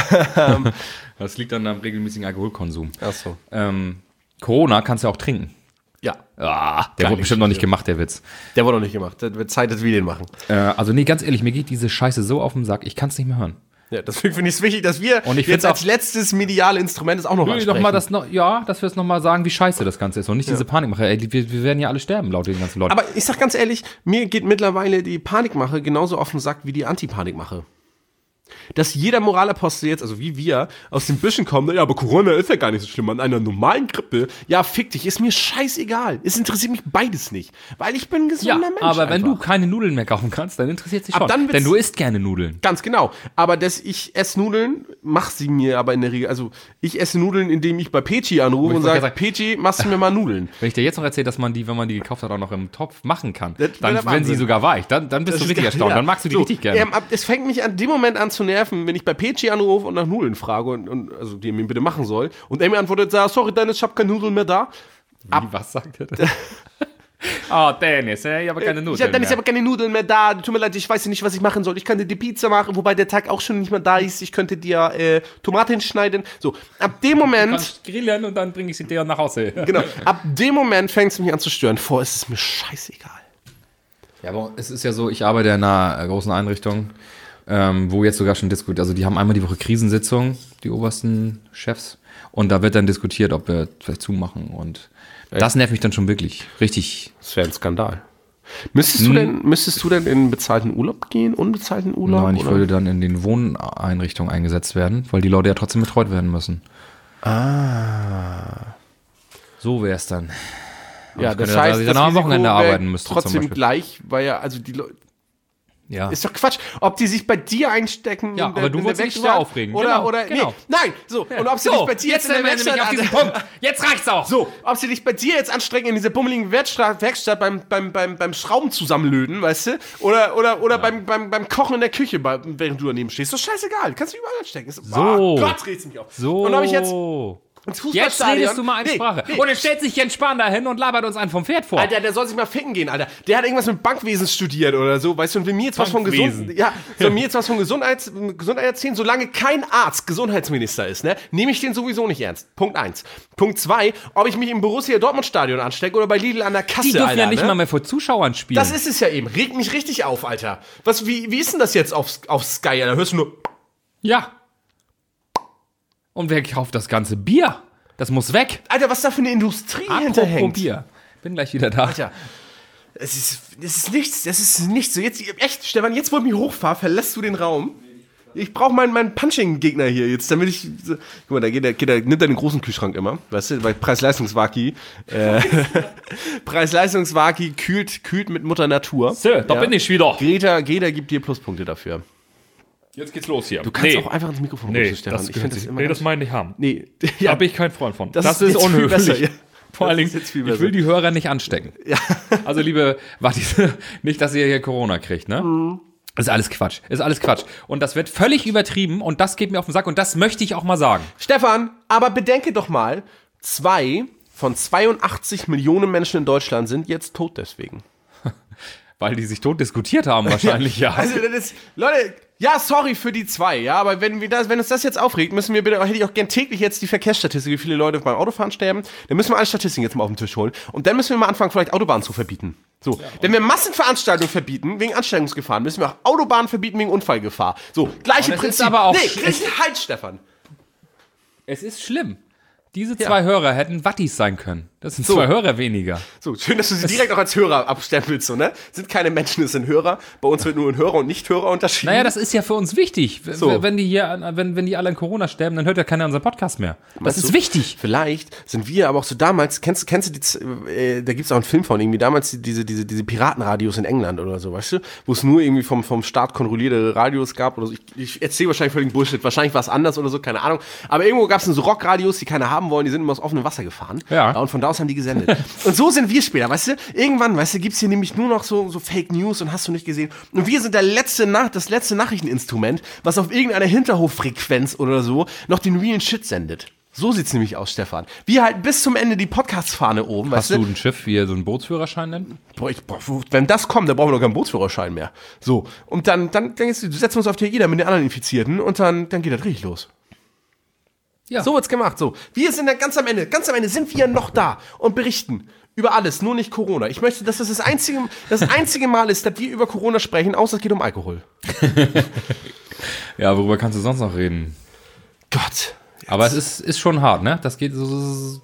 Das liegt an deinem regelmäßigen Alkoholkonsum. Ach so. Ähm, Corona kannst du auch trinken. Ja, Ah, der Geile wurde bestimmt noch nicht Geschichte. gemacht, der Witz. der wurde noch nicht gemacht. Das wird Zeit, dass wir den machen. Äh, also nee, ganz ehrlich, mir geht diese Scheiße so auf den Sack, ich kann es nicht mehr hören. Ja, deswegen finde ich es wichtig, dass wir Und ich jetzt find's als auch- letztes mediale Instrument es auch noch Will ansprechen. doch mal das noch, ja, dass wir es nochmal sagen, wie scheiße das Ganze ist und nicht diese Panikmache. Ey, wir, wir werden ja alle sterben, laut den ganzen Leuten. Aber ich sag ganz ehrlich, mir geht mittlerweile die Panikmache genauso auf den Sack wie die Antipanikmache. Dass jeder Moralapostel jetzt, also wie wir, aus den Büschen kommen, ja, aber Corona ist ja gar nicht so schlimm, an einer normalen Grippe, ja, fick dich, ist mir scheißegal. Es interessiert mich beides nicht, weil ich bin ein gesunder ja, Mensch aber wenn einfach. du keine Nudeln mehr kaufen kannst, dann interessiert sich Ab schon. dann wird's- Denn du isst gerne Nudeln. Ganz genau. Aber dass ich esse Nudeln, mach sie mir aber in der Regel. Also ich esse Nudeln, indem ich bei Peci anrufe Ich und wollte sage, gerade Peci, machst du mir mal Nudeln. Wenn ich dir jetzt noch erzähle, dass man die, wenn man die gekauft hat, auch noch im Topf machen kann, Das dann, wäre der wenn sie Wahnsinn. sogar weich, dann, dann bist Das du ist richtig geil, erstaunt. ja. Dann magst du die So, richtig gerne. Ähm, ab, es fängt mich an dem Moment an zu nerven, wenn ich bei Peci anrufe und nach Nudeln frage und, und also die er mir bitte machen soll. Und er mir antwortet, sagt, sorry Dennis, ich habe keine Nudeln mehr da. Wie, was sagt er denn? Oh, Dennis, ey, ich habe keine Nudeln Ich habe Dennis, ich mehr. habe keine Nudeln mehr da. Tut mir leid, ich weiß nicht, was ich machen soll. Ich könnte die Pizza machen, wobei der Tag auch schon nicht mehr da ist. Ich könnte dir äh, Tomaten schneiden. So, ab dem Du Moment, kannst grillen und dann bringe ich sie dir nach Hause. genau, ab dem Moment fängt es mich an zu stören. Vorher ist es mir scheißegal. Ja, aber es ist ja so, ich arbeite in einer äh, großen Einrichtung, ähm, wo jetzt sogar schon diskutiert, also die haben einmal die Woche Krisensitzung, die obersten Chefs, und da wird dann diskutiert, ob wir vielleicht zumachen, und das nervt mich dann schon wirklich, richtig. Das wäre ein Skandal. Müsstest du, denn, müsstest du denn in bezahlten Urlaub gehen? Unbezahlten Urlaub? Nein, ich oder? würde dann in den Wohneinrichtungen eingesetzt werden, weil die Leute ja trotzdem betreut werden müssen. Ah. So wäre es dann. Ja, ich das könnte, heißt, dass ich das dann am Risiko Wochenende wär arbeiten müsste, zum trotzdem Beispiel. gleich, weil ja, also die Leute, Ja. ist doch Quatsch. Ob die sich bei dir einstecken Ja, in der, aber du in der wolltest dich Werkstatt drüber aufregen. oder, Genau, oder, genau. nee, nein, so, und ob sie dich bei dir jetzt in der Werkstatt, auf diesen Punkt. Jetzt reicht's auch. so, ob sie dich bei dir jetzt anstrengen in dieser bummeligen Werkstatt, Werkstatt beim, beim, beim, beim Schrauben zusammenlöten, weißt du, oder, oder, oder beim, beim, beim Kochen in der Küche, bei, während du daneben stehst, ist doch scheißegal, kannst du überall anstecken. Ist, So. Oh Gott, regt's mich auf. So. Und ob ich jetzt ins Jetzt Fußballstadion, redest du mal in Nee, Sprache. nee. Und jetzt stellt sich Jens Spahn da hin und labert uns einen vom Pferd vor. Alter, der soll sich mal ficken gehen, Alter. Der hat irgendwas mit Bankwesen studiert oder so, weißt du, und will mir jetzt was von Bankwesen. Gesundheit, ja, soll mir jetzt was von Gesundheits, Gesundheit erzählen, solange kein Arzt Gesundheitsminister ist, ne, nehme ich den sowieso nicht ernst. Punkt eins. Punkt zwei, ob ich mich im Borussia Dortmund Stadion anstecke oder bei Lidl an der Kasse, Die dürfen Alter, ja nicht ne? mal mehr vor Zuschauern spielen. Das ist es ja eben. Regt mich richtig auf, Alter. Was, wie, wie ist denn das jetzt auf, auf Sky? Da hörst du nur, ja. Und wer kauft das ganze Bier? Das muss weg. Alter, was da für eine Industrie Apropos hinterhängt. Bier. Bin gleich wieder da. Alter, es ist, es ist nichts, das ist nichts. So, jetzt, echt, Stefan, jetzt, wo ich mich hochfahre, verlässt du den Raum. Ich brauche meinen, meinen Punching-Gegner hier jetzt, damit ich. So, guck mal, da geht der, geht der, nimmt er den großen Kühlschrank immer, weißt du, weil Preis-Leistungs-Waki. Äh, Preis-Leistungs-Waki kühlt, kühlt mit Mutter Natur. So, da bin ich wieder. Greta, Greta gibt dir Pluspunkte dafür. Jetzt geht's los hier. Du kannst auch einfach ins Mikrofon Nee, rutschen, Stefan. das, Ich finde das immer. nee, ganz- das meine ich haben. nee, Da bin ich kein Freund von. Das Das, ist ist, jetzt viel unhöflich. besser, ja. Vor allen Das ist Dingen, jetzt viel ich besser. will die Hörer nicht anstecken. Ja. Also, liebe, warte, nicht, dass ihr hier Corona kriegt, ne? Mhm. Ist alles Quatsch. Ist alles Quatsch. Und das wird völlig übertrieben und das geht mir auf den Sack und das möchte ich auch mal sagen. Stefan, aber bedenke doch mal, zwei von zweiundachtzig Millionen Menschen in Deutschland sind jetzt tot deswegen. Weil die sich tot diskutiert haben, wahrscheinlich, ja. Also das ist, Leute, ja, sorry für die zwei, ja, aber wenn wir das, wenn uns das jetzt aufregt, müssen wir bitte, hätte ich auch gern täglich jetzt die Verkehrsstatistik, wie viele Leute beim Autofahren sterben, dann müssen wir alle Statistiken jetzt mal auf den Tisch holen und dann müssen wir mal anfangen, vielleicht Autobahnen zu verbieten. So, wenn wir Massenveranstaltungen verbieten, wegen Ansteckungsgefahren, müssen wir auch Autobahnen verbieten wegen Unfallgefahr. So, gleiche Und es Prinzip. ist aber auch nee, sch- Chris, halt, Stefan. Es ist schlimm. Diese zwei Hörer hätten Wattis sein können. Das sind So. zwei Hörer weniger. So, schön, dass du sie direkt auch als Hörer abstempelst, so, ne? Sind keine Menschen, es sind Hörer. Bei uns wird nur ein Hörer und Nicht-Hörer unterschieden. Naja, das ist ja für uns wichtig. W- So. Wenn die hier, an- wenn, wenn die alle an Corona sterben, dann hört ja keiner unseren Podcast mehr. Das Meinst ist du? wichtig. Vielleicht sind wir aber auch so damals, kennst, kennst du die, Z- äh, da gibt's auch einen Film von irgendwie, damals die, diese, diese, diese Piratenradios in England oder so, weißt du? Wo es nur irgendwie vom, vom Staat kontrollierte Radios gab oder so. Ich, ich erzähle wahrscheinlich völligen Bullshit, wahrscheinlich war es anders oder so, keine Ahnung. Aber irgendwo gab's dann so Rockradios, die keiner haben haben wollen, die sind immer aufs offene Wasser gefahren. Ja. Und von da aus haben die gesendet. Und so sind wir später, weißt du? Irgendwann, weißt du, gibt's hier nämlich nur noch so, so Fake News und hast du nicht gesehen. Und wir sind der letzte Nach- das letzte Nachrichteninstrument, was auf irgendeiner Hinterhoffrequenz oder so noch den realen Shit sendet. So sieht's nämlich aus, Stefan. Wir halten bis zum Ende die Podcast-Fahne oben, Hast weißt du ein Schiff, wie so einen Bootsführerschein nennt? Boah, ich, boah, wenn das kommt, dann brauchen wir doch keinen Bootsführerschein mehr. So, und dann, dann denkst du, du setzt uns auf T I da mit den anderen Infizierten und dann, dann geht das richtig los. Ja. So wird's gemacht, so. Wir sind dann ganz am Ende, ganz am Ende sind wir noch da und berichten über alles, nur nicht Corona. Ich möchte, dass das das einzige, das einzige Mal ist, dass wir über Corona sprechen, außer es geht um Alkohol. Ja, worüber kannst du sonst noch reden? Gott. Aber es ist, ist schon hart, ne? Das geht so.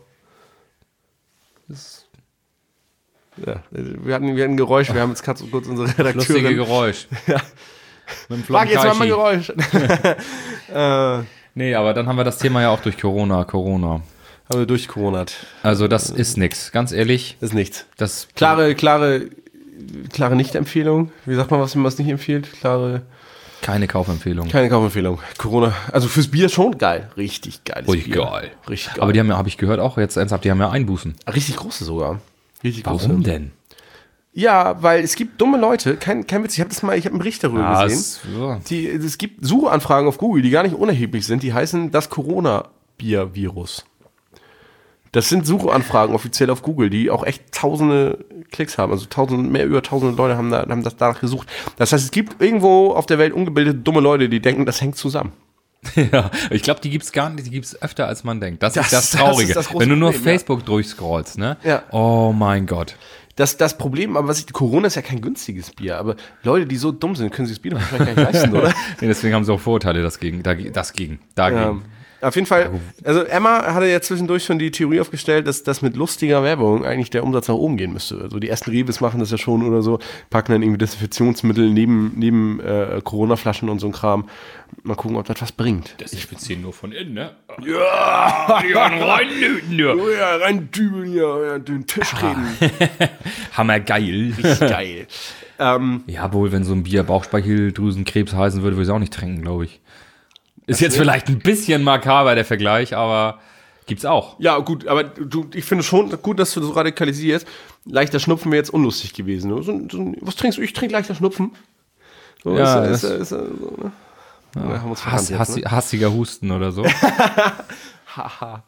Das Ja, wir hatten, wir hatten ein Geräusch, wir haben jetzt kurz kurz unsere Redakteurin. lustige Geräusch. Ja. Mit dem Frag jetzt mal mal Flockenkaichi. Geräusch. äh, Nee, aber dann haben wir das Thema ja auch durch Corona, Corona. haben wir durchgecoronat. Also das ist nix, ganz ehrlich. Ist nichts. Das Klare, klare, klare Nicht-Empfehlung. Wie sagt man, was man was nicht empfiehlt? Klare, keine Kaufempfehlung. keine Kaufempfehlung. Corona, also fürs Bier schon geil. Richtig geil. Richtig geil. Richtig geil. Aber die haben ja, habe ich gehört, auch jetzt ernsthaft, die haben ja Einbußen. richtig große sogar. Richtig Warum große. denn? Ja, weil es gibt dumme Leute, kein, kein Witz, ich habe das mal, ich habe einen Bericht darüber Ah, gesehen. es, ja. Die, es gibt Suchanfragen auf Google, die gar nicht unerheblich sind, die heißen das Corona-Bier-Virus. Das sind Suchanfragen offiziell auf Google, die auch echt tausende Klicks haben. Also tausend, mehr über tausende Leute haben, da, haben das danach gesucht. Das heißt, es gibt irgendwo auf der Welt ungebildete, dumme Leute, die denken, das hängt zusammen. Ja, ich glaube, die gibt's gar nicht, die gibt's öfter, als man denkt. Das, Das- ist das das Traurige. ist das große Wenn du nur Problem, ja. Facebook durchscrollst, ne? Ja. Oh mein Gott. Das, das Problem, aber was ich, Corona ist ja kein günstiges Bier, aber Leute, die so dumm sind, können sich das Bier doch wahrscheinlich gar nicht leisten, oder? Nee, deswegen haben sie auch Vorurteile das gegen, dagegen, das gegen, dagegen. Ja, auf jeden Fall, also Emma hatte ja zwischendurch schon die Theorie aufgestellt, dass das mit lustiger Werbung eigentlich der Umsatz nach oben gehen müsste. Also die ersten Reves machen das ja schon oder so, packen dann irgendwie Desinfektionsmittel neben, neben äh, Corona-Flaschen und so ein Kram. Mal gucken, ob das was bringt. Desinfizieren nur von innen, ne? Ja, ja reinlöten, ja. Oh ja, rein dübeln hier, ja, den Tisch treten. Hammergeil. Richtig geil. ähm, Ja, wohl, wenn so ein Bier Bauchspeicheldrüsenkrebs heißen würde, würde ich es auch nicht trinken, glaube ich. Ist jetzt vielleicht ein bisschen makaber, der Vergleich, aber gibt's auch. ja, gut, aber du, ich finde schon gut, dass du das so radikalisierst. Leichter Schnupfen wäre jetzt unlustig gewesen. Ne? So, so, was trinkst du? Ich trinke leichter Schnupfen. So, Ja, ist, das- ist, ist, ist, so, ne? Ja, haben wir uns verrannt Hass, jetzt, hass, ne? hassiger Husten oder so. Haha.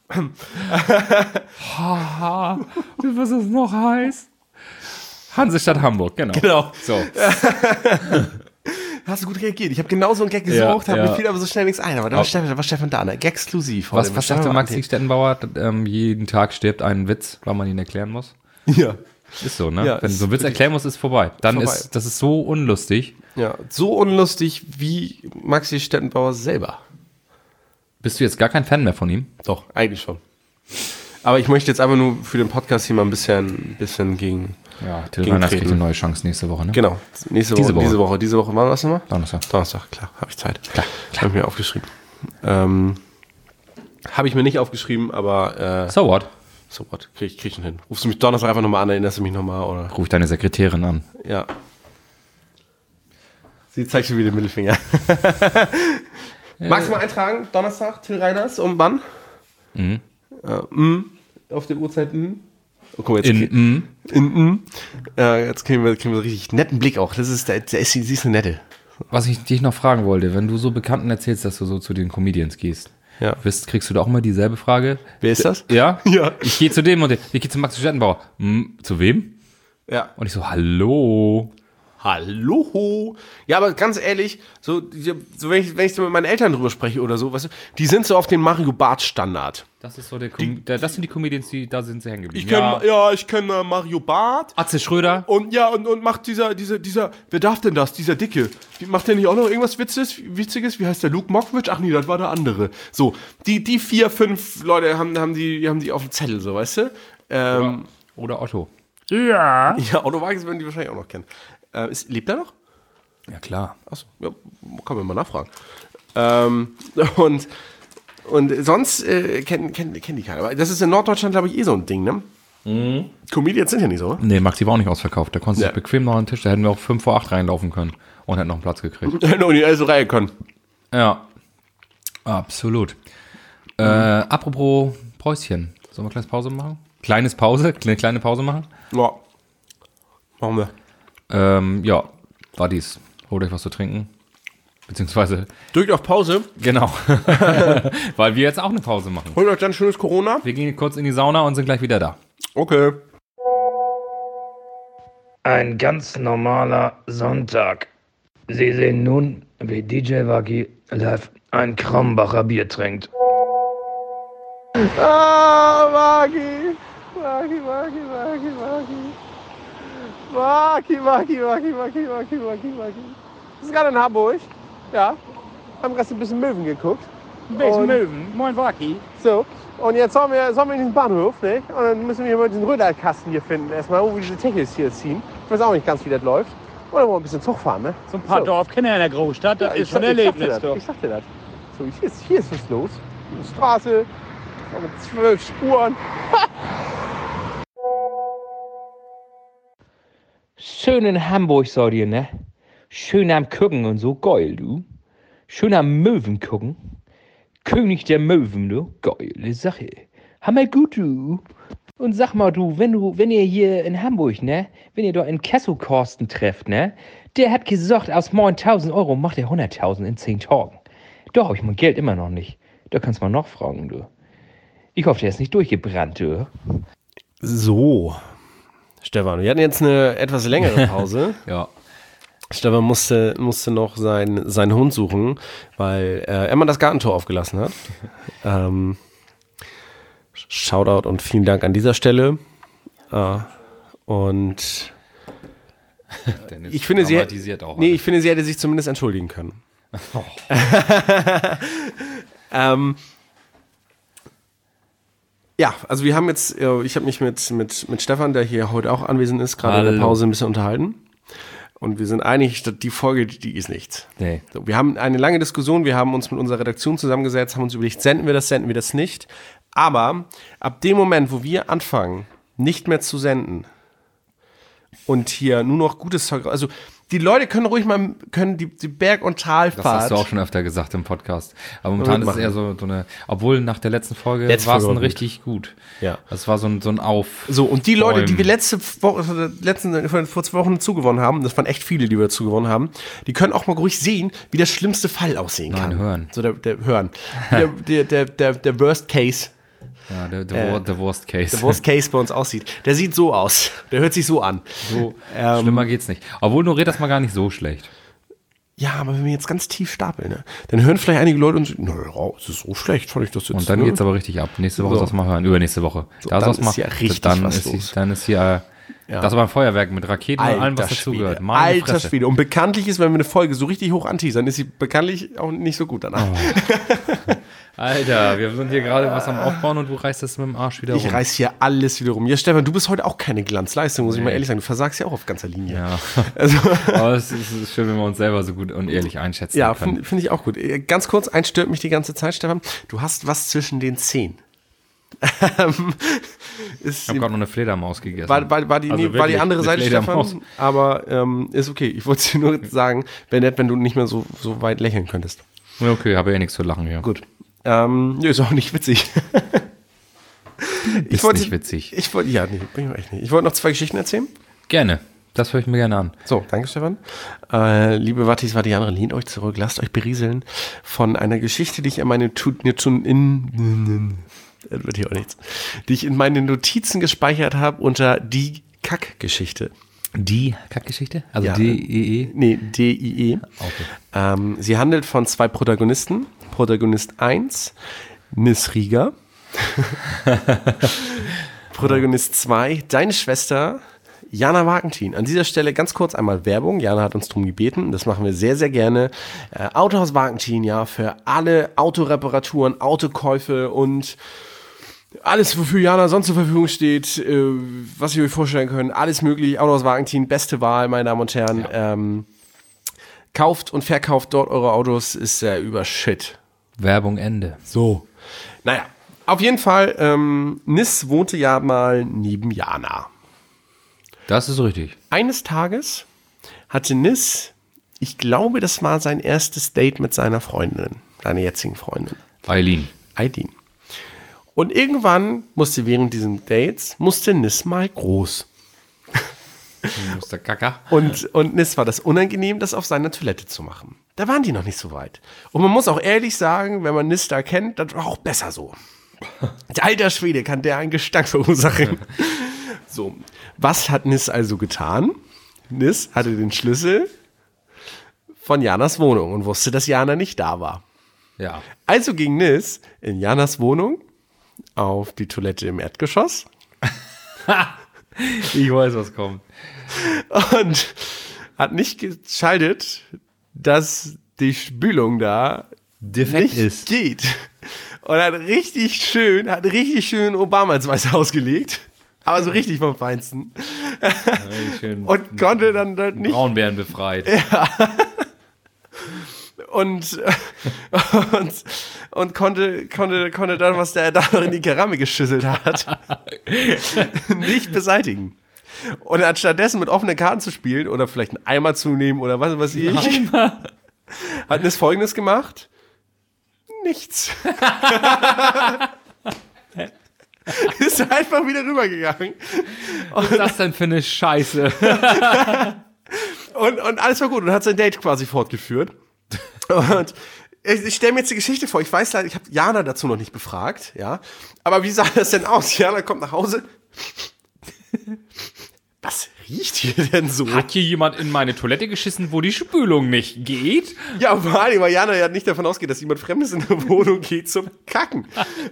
Haha. Was ist noch heiß? Hansestadt Hamburg, genau. Genau. So. Hast du gut reagiert. Ich habe genau so einen Gag Ja, gesucht, habe ja. mir fiel aber so schnell nichts ein. Aber da war Stefan, da war Stefan da, ne? Gag-exklusiv. Was, heute. was Stefan sagte war Maxi anti- Stettenbauer? Ähm, jeden Tag stirbt ein Witz, weil man ihn erklären muss. Ja. Ist so, ne? Ja, Wenn du ist so einen Witz wirklich erklären musst, ist vorbei. Dann vorbei. ist, das ist so unlustig. Ja, so unlustig wie Maxi Stettenbauer selber. Bist du jetzt gar kein Fan mehr von ihm? Doch, eigentlich schon. Aber ich möchte jetzt einfach nur für den Podcast hier mal ein bisschen, bisschen gegen. Ja, Till Gegen Reiners kriegt treten. eine neue Chance nächste Woche, ne? Genau. Nächste Woche, Diese Woche. diese Woche. Diese Woche war was nochmal? Donnerstag. Donnerstag, klar, habe ich Zeit. Klar, habe ich mir aufgeschrieben. Ähm, habe ich mir nicht aufgeschrieben, aber äh, So what? so what, krieg ich, krieg ich schon hin. Rufst du mich Donnerstag einfach nochmal an, erinnerst du mich nochmal, oder? Ruf deine Sekretärin an. Ja. Sie zeigt schon wieder den Mittelfinger. Magst du mal eintragen, Donnerstag, Till Reiners, um wann? Mhm. Ja, mm, auf der Uhrzeit, mm. Oh, guck mal, jetzt, In, krieg- mm, in, mm. Ja, jetzt kriegen wir, kriegen wir einen richtig netten Blick auch. Das ist, der, der ist, sie ist eine nette. was ich dich noch fragen wollte, wenn du so Bekannten erzählst, dass du so zu den Comedians gehst, Ja. wisst, kriegst du da auch mal dieselbe Frage? Wer ist das? Ja? Ja. Ich gehe zu dem und dem. Ich gehe zu Max Stettenbauer. Hm, zu wem? Ja. Und ich so, hallo? Hallo. Ja, aber ganz ehrlich, so, so wenn, ich, wenn ich so mit meinen Eltern drüber spreche oder so, weißt du, die sind so auf den Mario Bart Standard. Das ist so der, Com der das sind die Comedians, die da sind sie hängen geblieben. Ich kenn, ja. ich kenne Mario Bart. Atze Schröder. Und ja, und, und macht dieser, dieser, dieser, wer darf denn das? Dieser Dicke. Wie, macht der nicht auch noch irgendwas Witziges? Witziges? Wie heißt der? Luke Mockridge? Ach nee, das war der andere. So, die, die vier, fünf Leute haben, haben, die, haben die auf dem Zettel, so, weißt du? Ähm, Oder Otto. ja. Ja, Otto Wagens würden die wahrscheinlich auch noch kennen. Äh, ist, lebt er noch? Ja, klar. Achso, ja, kann man mal nachfragen. Ähm, und, und sonst äh, kennen kenn, kenn die keiner. Aber das ist in Norddeutschland, glaube ich, eh so ein Ding, ne? Mhm. Comedians sind ja nicht so. Nee, Maxi war auch nicht ausverkauft. Da konntest du Ja. sich bequem noch an den Tisch. Da hätten wir auch fünf vor acht reinlaufen können und hätten noch einen Platz gekriegt. Nur in die erste Reihe können. Ja, absolut. Äh, apropos Päuschen. Sollen wir eine kleine Pause machen? Kleines Pause? Eine kleine Pause machen? Ja. Machen wir. Ähm, ja, Wattis, holt euch was zu trinken. Beziehungsweise... Drückt auf Pause. Genau. Weil wir jetzt auch eine Pause machen. Holt euch dann schönes Corona. Wir gehen kurz in die Sauna und sind gleich wieder da. Okay. Ein ganz normaler Sonntag. Sie sehen nun, wie D J Wacky live ein Krambacher Bier trinkt. Ah, Wacky. Wacky, Wacky, Wacky, Wacky. Wacky, Wacky, Wacky, Wacky, Wacky, Wacky, Wacky. Das ist gerade in Hamburg. Ja. Haben gerade ein bisschen Möwen geguckt. Ein bisschen Und- Möwen. Moin Wacky. So. Und jetzt sollen wir, sollen wir in den Bahnhof, ne? Und dann müssen wir hier mal diesen Röderkasten hier finden, erstmal, wo wir diese Technis hier ziehen. Ich weiß auch nicht ganz, wie das läuft. Und dann wollen wir ein bisschen Zug fahren, ne? So ein paar So. Dorfkinder in der Großstadt, das Ja, ist schon ich ein sag- Erlebnis Ich sagte doch. das. Ich sagte das. So, hier ist, hier ist was los. Eine Straße, so mit zwölf Spuren. Schön in Hamburg, seid ihr, ne? Schön am Gucken und so, geil, du. Schön am Möwen gucken. König der Möwen, du. Geile Sache. Hammer gut, du. Und sag mal, du, wenn du, wenn ihr hier in Hamburg, ne? Wenn ihr da in Kessel-Korsten trefft, ne? Der hat gesagt, aus neuntausend Euro macht er hunderttausend in zehn Tagen. Da hab ich mein Geld immer noch nicht. Da kannst du mal noch fragen, du. Ich hoffe, der ist nicht durchgebrannt, du. So. Stefan, wir hatten jetzt eine etwas längere Pause. Ja. Stefan musste, musste noch sein, seinen Hund suchen, weil äh, Emma das Gartentor aufgelassen hat. ähm, Shoutout und vielen Dank an dieser Stelle. Äh, und Dennis ich finde, sie, dramatisiert auch. nee, ich finde, sie hätte sich zumindest entschuldigen können. ähm, ja, also wir haben jetzt, äh, ich habe mich mit, mit, mit Stefan, der hier heute auch anwesend ist, gerade in der Hallo. Pause ein bisschen unterhalten. Und wir sind einig, dass die Folge, die ist nichts. Nee. So, wir haben eine lange Diskussion, wir haben uns mit unserer Redaktion zusammengesetzt, haben uns überlegt, senden wir das, senden wir das nicht. Aber ab dem Moment, wo wir anfangen, nicht mehr zu senden und hier nur noch gutes Zeug, also die Leute können ruhig mal, können die, die Berg- und Talfahrt. Das hast du auch schon öfter gesagt im Podcast. Aber momentan ist es eher so, so eine, obwohl nach der letzten Folge Letzte war es Folge ein war gut. richtig gut. Ja. Das war so ein, so ein Auf. So, und die Leute, die wir Bäumen. letzte Woche, letzten, vor zwei Wochen zugewonnen haben, das waren echt viele, die wir zugewonnen haben, die können auch mal ruhig sehen, wie der schlimmste Fall aussehen Nein, kann. hören. So, der, der hören. der, der, der, der, der Worst Case, Ja, der, der, Wor- der Worst Case. der Worst Case bei uns aussieht. Der sieht so aus. Der hört sich so an. So Ähm, schlimmer geht's nicht. Obwohl, du redest mal gar nicht so schlecht. Ja, aber wenn wir jetzt ganz tief stapeln, ne, dann hören vielleicht einige Leute und sagen, naja, es ist so schlecht, fand ich das jetzt. Und dann ne? geht's aber richtig ab. Nächste Woche So. sollst du mal hören. Übernächste Woche. da dann sollst du mal, ist ja richtig dann was ist, los. Dann ist hier, äh, das ist aber ein Feuerwerk mit Raketen und allem, was dazugehört. Meine Alter Fresse. Schwede. Und bekanntlich ist, wenn wir eine Folge so richtig hoch anteasern, ist sie bekanntlich auch nicht so gut danach. Oh. Alter, wir sind hier gerade was am Aufbauen und du reißt das mit dem Arsch wieder Ich rum. reiß hier alles wieder rum. Ja, Stefan, du bist heute auch keine Glanzleistung, muss ich mal ehrlich sagen. Du versagst ja auch auf ganzer Linie. Ja. Also, Aber es ist, es ist schön, wenn wir uns selber so gut und ehrlich einschätzen ja, können. finde find ich auch gut. Äh, Ganz kurz, eins stört mich die ganze Zeit, Stefan. Du hast was zwischen den Zehen. Ähm, ist, Ich habe gerade noch eine Fledermaus gegessen. war, war, war, die, Also nee, war die wirklich, andere eine Seite, Fledermaus. Stefan. Aber ähm, ist okay. Ich wollte dir nur sagen, wäre nett, wenn du nicht mehr so, so weit lächeln könntest. Ja, okay, habe ja nichts zu lachen hier. Gut. Ähm, ja, ist auch nicht witzig. Ist nicht witzig. Ich wollte, ja, nee, bin ich echt nicht. Ich wollte noch zwei Geschichten erzählen. Gerne. Das höre ich mir gerne an. So, danke Stefan. Äh, liebe Wattis, Wattianere, lehnt euch zurück, lasst euch berieseln von einer Geschichte, die ich in meine Tu- ne- Tu- in das wird hier auch nichts, die ich in meine Notizen gespeichert habe unter die Kackgeschichte. Die Kackgeschichte? Also Ja. D E E? Nee, D I E. Okay. Ähm, sie handelt von zwei Protagonisten. Protagonist eins, Nis Rieger. Protagonist zwei, deine Schwester Jana Wagentin. An dieser Stelle ganz kurz einmal Werbung. Jana hat uns darum gebeten. Das machen wir sehr, sehr gerne. Äh, Autohaus Wagentin, ja, für alle Autoreparaturen, Autokäufe und alles, wofür Jana sonst zur Verfügung steht, äh, was ihr euch vorstellen könnt. Alles möglich. Autohaus Wagentin, beste Wahl, meine Damen und Herren. Ähm, kauft und verkauft dort eure Autos, ist der Übershit. Werbung Ende. So. Naja, auf jeden Fall, ähm, Nis wohnte ja mal neben Jana. Das ist richtig. Eines Tages hatte Nis, ich glaube, das war sein erstes Date mit seiner Freundin, seiner jetzigen Freundin, Eileen. Eileen. Und irgendwann musste während diesen Dates, musste Nis mal groß. Mister Kacker. Und, und Nis war das unangenehm, das auf seiner Toilette zu machen. Da waren die noch nicht so weit. Und man muss auch ehrlich sagen, wenn man Nis da kennt, das war auch besser so. Alter Schwede, kann der einen Gestank verursachen. So, was hat Nis also getan? Nis hatte den Schlüssel von Janas Wohnung und wusste, dass Jana nicht da war. Ja. Also ging Nis in Janas Wohnung auf die Toilette im Erdgeschoss. Ich weiß, was kommt. Und hat nicht geschaltet, dass die Spülung da Defekt nicht ist. geht. Und hat richtig schön, hat richtig schön Obama ins Weiße Haus gelegt. Aber so richtig vom Feinsten. Schön Und konnte dann halt nicht. Braunbären befreit. Und, und, und konnte, konnte, konnte dann, was der da noch in die Keramik geschüsselt hat, nicht beseitigen. Und anstatt dessen mit offenen Karten zu spielen oder vielleicht einen Eimer zu nehmen oder was weiß ich, hat Nis Folgendes gemacht. Nichts. Ist einfach wieder rübergegangen. Was ist das denn für eine Scheiße? Und, und alles war gut und hat sein Date quasi fortgeführt. Und ich, ich stelle mir jetzt die Geschichte vor. Ich weiß leider, ich habe Jana dazu noch nicht befragt, ja. Aber wie sah das denn aus? Jana kommt nach Hause. Was riecht hier denn so? Hat hier jemand in meine Toilette geschissen, wo die Spülung nicht geht? Ja, vor allem, weil Jana ja nicht davon ausgeht, dass jemand Fremdes in der Wohnung geht zum Kacken.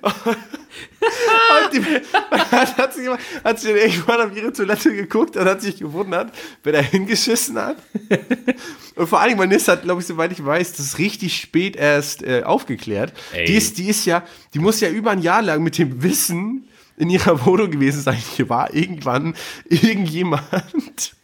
Und die, hat, hat, sie, hat sie dann irgendwann auf ihre Toilette geguckt und hat sich gewundert, wer da hingeschissen hat. Und vor allem, Nis hat, glaube ich, soweit ich weiß, das ist richtig spät erst äh, aufgeklärt. Die ist, die ist ja, die muss ja über ein Jahr lang mit dem Wissen in ihrer Wohnung gewesen sein. Hier war irgendwann irgendjemand,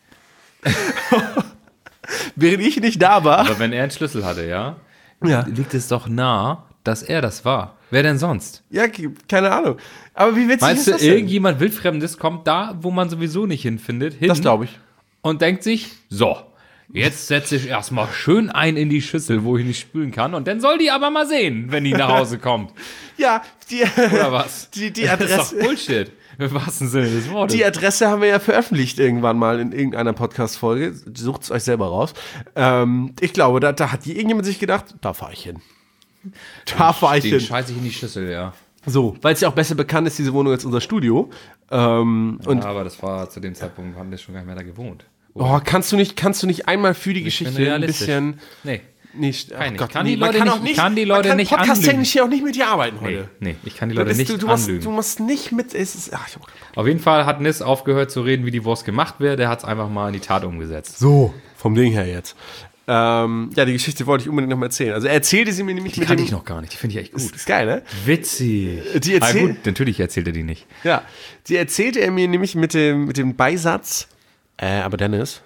während ich nicht da war. Aber wenn er einen Schlüssel hatte, ja, Ja. liegt es doch nah, dass er das war. Wer denn sonst? Ja, keine Ahnung. Aber wie witzig Meinst ist du, das denn? irgendjemand Wildfremdes kommt da, wo man sowieso nicht hinfindet, hin Das glaube ich. und denkt sich, so, jetzt setze ich erstmal schön ein in die Schüssel, wo ich nicht spülen kann, und dann soll die aber mal sehen, wenn die nach Hause kommt. Ja, die, Oder was? die, die Das ist Adresse. doch Bullshit. Im wahrsten Sinne des Wortes. Die Adresse haben wir ja veröffentlicht irgendwann mal in irgendeiner Podcast-Folge. Sucht es euch selber raus. Ähm, ich glaube, da, da hat die irgendjemand sich gedacht, da fahre ich hin. Da fahre ich Den hin. scheiße ich in die Schüssel, ja. So, weil es ja auch besser bekannt ist, diese Wohnung als unser Studio. Ähm, und ja, aber das war zu dem Zeitpunkt, haben wir schon gar nicht mehr da gewohnt. oh, kannst du nicht, kannst du nicht einmal für die Ich Geschichte bin ein realistisch. bisschen Nee, nicht. Kann ich oh nicht. Kann die Leute man nicht- auch ich kann die Leute man nicht kann podcast-technisch anlügen. hier auch nicht mit dir arbeiten nee, heute. nee, ich kann die Du, Leute bist- nicht du, du, musst, anlügen. du musst nicht mit. Es ist, ach, ich hab, Auf jeden Fall hat Nis aufgehört zu reden, wie die Wurst gemacht wird. Der hat es einfach mal in die Tat umgesetzt. so, vom Ding her jetzt. Ähm, ja, die Geschichte wollte ich unbedingt noch mal erzählen. Also er erzählte sie mir nämlich Die mit kannte dem. ich noch gar nicht. Die finde ich echt Ist, gut. ist geil, ne? Witzig. Die ah, erzähl- gut, natürlich erzählt er die nicht. Ja, die erzählte er mir nämlich mit dem, mit dem Beisatz. Äh, aber Dennis,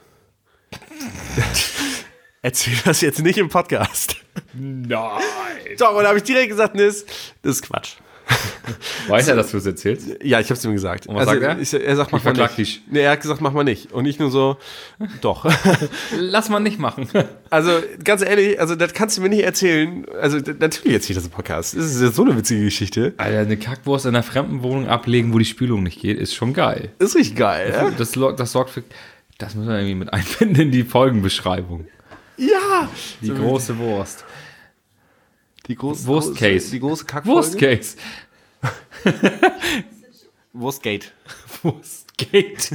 erzähl das jetzt nicht im Podcast. Nein. So, und da habe ich direkt gesagt, Nis, das ist Quatsch. Weiß er, dass du es erzählst? Ja, ich habe es ihm gesagt. Und was sagt er? Ich, er sagt, mach Ich mal verklag nicht. dich. Nee, er hat gesagt, mach mal nicht. Und ich nur so, doch. Lass mal nicht machen. Also, ganz ehrlich, also das kannst du mir nicht erzählen. Also, d- natürlich erzähle ich das im Podcast. Das ist jetzt so eine witzige Geschichte. Alter, eine Kackwurst in einer fremden Wohnung ablegen, wo die Spülung nicht geht, ist schon geil. Das ist richtig geil, ja? Das, lo- das sorgt für. Das müssen wir irgendwie mit einbinden in die Folgenbeschreibung. Ja! Die große Wurst. Die große, Wurstcase. große- Die große Kackfolge. Wurstcase. Wurstgate. Wurstgate.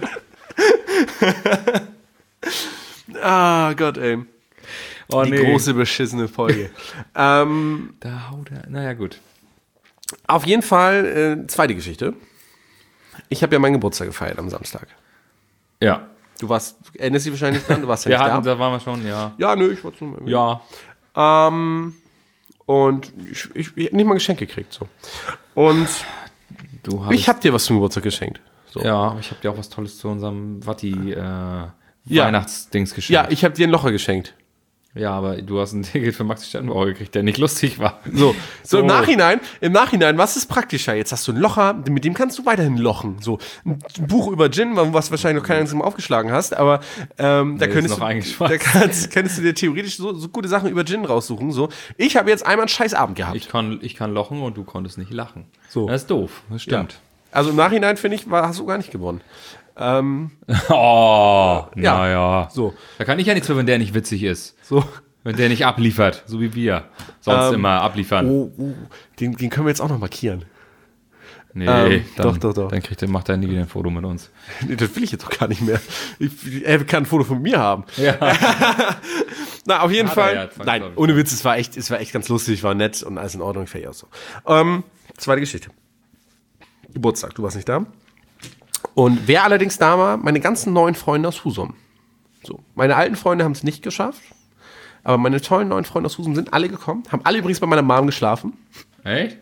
Ah, Gott, ey. Oh, Die große beschissene Folge. ähm, Da haut er. Naja, gut. auf jeden Fall, äh, zweite Geschichte. Ich habe ja meinen Geburtstag gefeiert am Samstag. Ja. Du warst, erinnerst dich wahrscheinlich dran, du warst ja Wir nicht hatten, da. da waren wir schon, ja. Ja, nö, ich wollte nur mal. Ja. Ähm, und ich, ich, ich hab nicht mal ein Geschenk gekriegt, so. Und Du hast. ich habe dir was zum Geburtstag geschenkt. So. Ja, ich habe dir auch was Tolles zu unserem Watti äh, Ja. Weihnachtsdings geschenkt. Ja, ich habe dir ein Locher geschenkt. Ja, aber du hast ein Ticket für Maxi Stettenbauer gekriegt, der nicht lustig war. So, so, So. im Nachhinein, im Nachhinein, was ist praktischer? Jetzt hast du einen Locher, mit dem kannst du weiterhin lochen. So, ein Buch über Gin, was wahrscheinlich noch keiner mal aufgeschlagen hast, aber ähm, da Nee, könntest ist noch du, eingeschweißt. da kannst, könntest du dir theoretisch so, so gute Sachen über Gin raussuchen. So, ich habe jetzt einmal einen scheiß Abend gehabt. Ich kann, ich kann lochen und du konntest nicht lachen. So. Das ist doof, das stimmt. Also im Nachhinein, finde ich, war, hast du gar nicht gewonnen. Ähm, Oh, naja. so, Da kann ich ja nichts für, wenn der nicht witzig ist. so. Wenn der nicht abliefert, so wie wir sonst Ähm, immer abliefern. Oh, oh, den, den können wir jetzt auch noch markieren. Nee, ähm, dann, doch, doch, doch. Dann kriegt er, macht er nie wieder ein Foto mit uns. Nee, das will ich jetzt doch gar nicht mehr. Ich, er kann ein Foto von mir haben. Ja. Na, auf jeden Hat er Fall. ja, Nein, zwangsläufig. ohne Witz, es war echt, es war echt ganz lustig, war nett und alles in Ordnung, fertig auch so. Ähm, zweite Geschichte. Geburtstag, du warst nicht da. Und wer allerdings da war, meine ganzen neuen Freunde aus Husum. So, meine alten Freunde haben es nicht geschafft, aber meine tollen neuen Freunde aus Husum sind alle gekommen, haben alle übrigens bei meiner Mom geschlafen. Echt?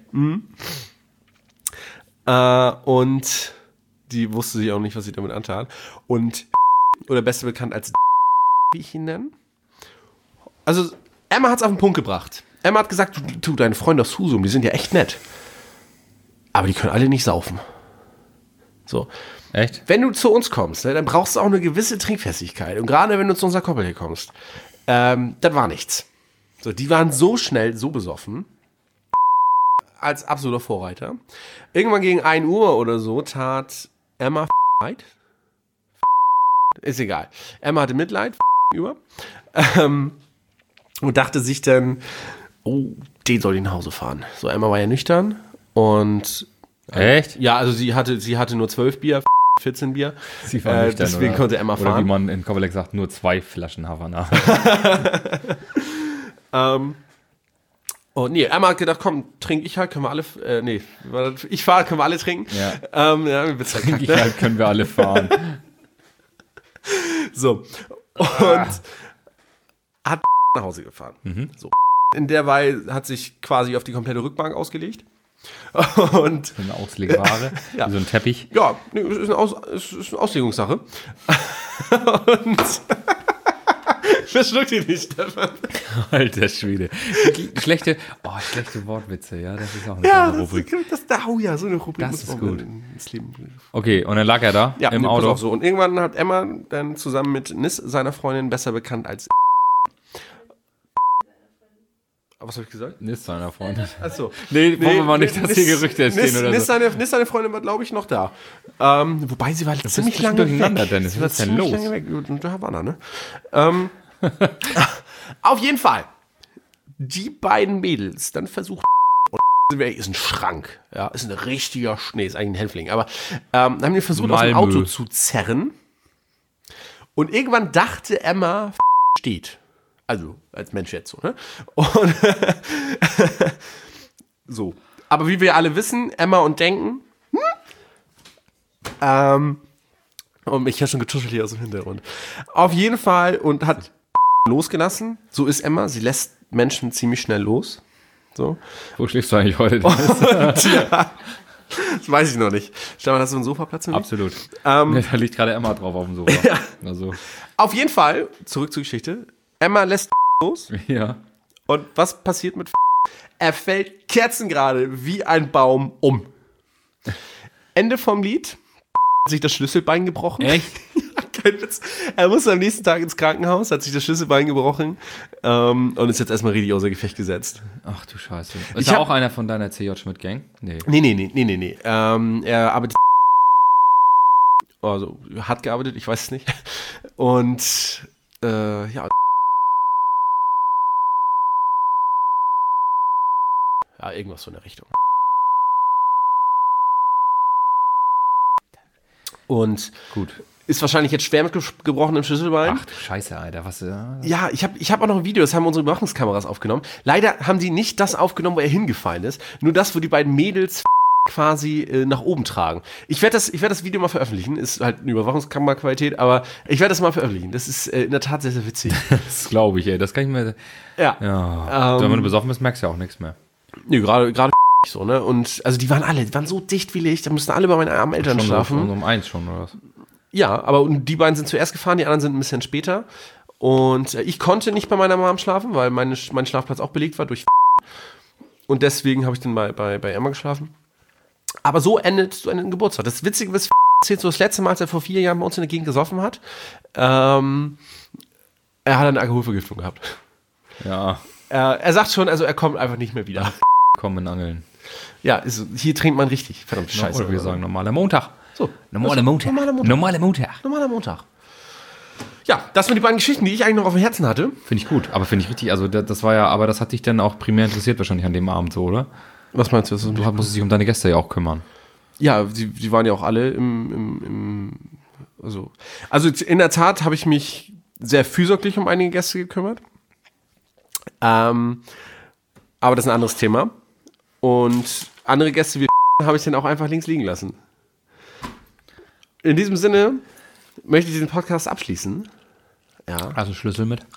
Äh, und die wusste sich auch nicht, was sie damit antat. Und, oder besser bekannt als wie ich ihn nenne. Also, Emma hat es auf den Punkt gebracht. Emma hat gesagt, du, du, deine Freunde aus Husum, die sind ja echt nett. Aber die können alle nicht saufen. So. Echt? Wenn du zu uns kommst, ne, dann brauchst du auch eine gewisse Trinkfestigkeit. Und gerade wenn du zu unserer Koppel hier kommst, ähm, das war nichts. So, die waren so schnell, so besoffen, als absoluter Vorreiter. Irgendwann gegen ein Uhr oder so tat Emma leid. Ist egal. Emma hatte Mitleid über ähm, und dachte sich dann, oh, den soll ich nach Hause fahren. So, Emma war ja nüchtern und Echt? ja, also sie hatte, sie hatte nur zwölf Bier, vierzehn Bier. Sie war Äh, nüchtern, deswegen oder? konnte Emma Oder wie fahren. man in Kovalek sagt, nur zwei Flaschen Havana. Ähm, oh, nee, Emma hat gedacht, komm, trink ich halt, können wir alle, äh, nee, ich fahre, können wir alle trinken. Ja. Ähm, ja, mir wird's halt Ich halt, können wir alle fahren. So. Und hat nach Hause gefahren. So. In der Weise hat sich quasi auf die komplette Rückbank ausgelegt. Und So eine Auslegware, Ja. wie so ein Teppich. ja, nee, es ist eine, Aus, es ist eine Auslegungssache. Und verschluck dich nicht, Stefan. Alter Schwede. Schlechte, oh, schlechte Wortwitze, ja, das ist auch eine Ja, kleine das, Rubrik. das, das, oh ja, so eine Rubrik Das muss ist man gut. ins Leben. Okay, und dann lag er da Ja, im nee, pass Auto. auf, so. Und irgendwann hat Emma dann zusammen mit Nis, seiner Freundin, besser bekannt als was habe ich gesagt? Nis seiner Freundin. Achso. Nee, wollen wir mal nicht, dass hier Gerüchte entstehen Nis, oder Nis, so. seine, Nis, seine Freundin war, glaube ich, noch da. Ähm, wobei sie war ziemlich bist lange durcheinander, weg. Dennis. Sie war Was ist denn ziemlich los? lange weg. Und da war er, ne? Ähm, auf jeden Fall. Die beiden Mädels dann versucht ist ein Schrank, ja, ist ein richtiger Schnee, ist eigentlich ein Hänfling, aber ähm, haben wir versucht, aus dem Malmö. Auto zu zerren und irgendwann dachte Emma, steht. Also, als Mensch jetzt so, ne? Und so. Aber wie wir alle wissen, Emma und Denken, hm? ähm, und ich habe schon getuschelt hier aus dem Hintergrund. Auf jeden Fall und hat losgelassen. So ist Emma, sie lässt Menschen ziemlich schnell los. So. Wo schläfst du eigentlich heute? Und, ja, das weiß ich noch nicht. Stefan, hast du einen Sofaplatz? Mit? Absolut. Ähm, Nee, da liegt gerade Emma drauf auf dem Sofa. Ja. Also, Auf jeden Fall, zurück zur Geschichte. Emma lässt los. ja. Und was passiert mit Er fällt kerzengerade wie ein Baum um. Ende vom Lied. Hat sich das Schlüsselbein gebrochen. Echt? Kein Witz. Er muss am nächsten Tag ins Krankenhaus, hat sich das Schlüsselbein gebrochen ähm, und ist jetzt erstmal richtig außer Gefecht gesetzt. Ach du Scheiße. Ist Ich er hab- auch einer von deiner C J Schmidt-Gang? Nee. Nee, nee, nee, nee, nee, nee. Ähm, er arbeitet. Also, hat gearbeitet, ich weiß es nicht. Und, äh, ja. Ja, irgendwas so in der Richtung. Und Gut. ist wahrscheinlich jetzt schwer mit ge- gebrochenem Schlüsselbein. Ach du Scheiße, Alter. Was, äh, Ja, ich habe ich hab auch noch ein Video, das haben unsere Überwachungskameras aufgenommen. Leider haben die nicht das aufgenommen, wo er hingefallen ist. Nur das, wo die beiden Mädels quasi äh, nach oben tragen. Ich werde das, ich werd das Video mal veröffentlichen. Ist halt eine Überwachungskameraqualität, aber ich werde das mal veröffentlichen. Das ist äh, in der Tat sehr, sehr witzig. das glaube ich, ey. Das kann ich mir... Ja. Ja. Ähm, Wenn du besoffen bist, merkst du ja auch nichts mehr. Nee, gerade gerade so, ne? Und also die waren alle, die waren so dicht wie Licht, da mussten alle bei meinen armen Eltern Schon, schlafen. schon um eins schon, oder was? Ja, aber und die beiden sind zuerst gefahren, die anderen sind ein bisschen später. Und äh, ich konnte nicht bei meiner Mom schlafen, weil meine, mein Schlafplatz auch belegt war durch und deswegen habe ich dann bei, bei, bei Emma geschlafen. Aber so endet, so endet ein Geburtstag. Das Witzige ist, erzählt so das letzte Mal, als er vor vier Jahren bei uns in der Gegend gesoffen hat, ähm, er hat eine Alkoholvergiftung gehabt. Ja. Er, er sagt schon, also er kommt einfach nicht mehr wieder. Kommen angeln. Ja, ist, hier trinkt man richtig. Verdammt scheiße. Oder wir sagen normaler Montag. So, Normaler Montag. Normaler Montag. Normaler Montag. Normaler Montag. Ja, das waren die beiden Geschichten, die ich eigentlich noch auf dem Herzen hatte. Finde ich gut, aber finde ich richtig, also das, das war ja, aber das hat dich dann auch primär interessiert wahrscheinlich an dem Abend so, oder? Was meinst du? Du musstest dich um deine Gäste ja auch kümmern. Ja, die, die waren ja auch alle im, im, im also, also in der Tat habe ich mich sehr fürsorglich um einige Gäste gekümmert. Ähm, aber das ist ein anderes Thema. Und andere Gäste wie habe ich dann auch einfach links liegen lassen. In diesem Sinne möchte ich diesen Podcast abschließen. Ja. Also Schlüssel mit.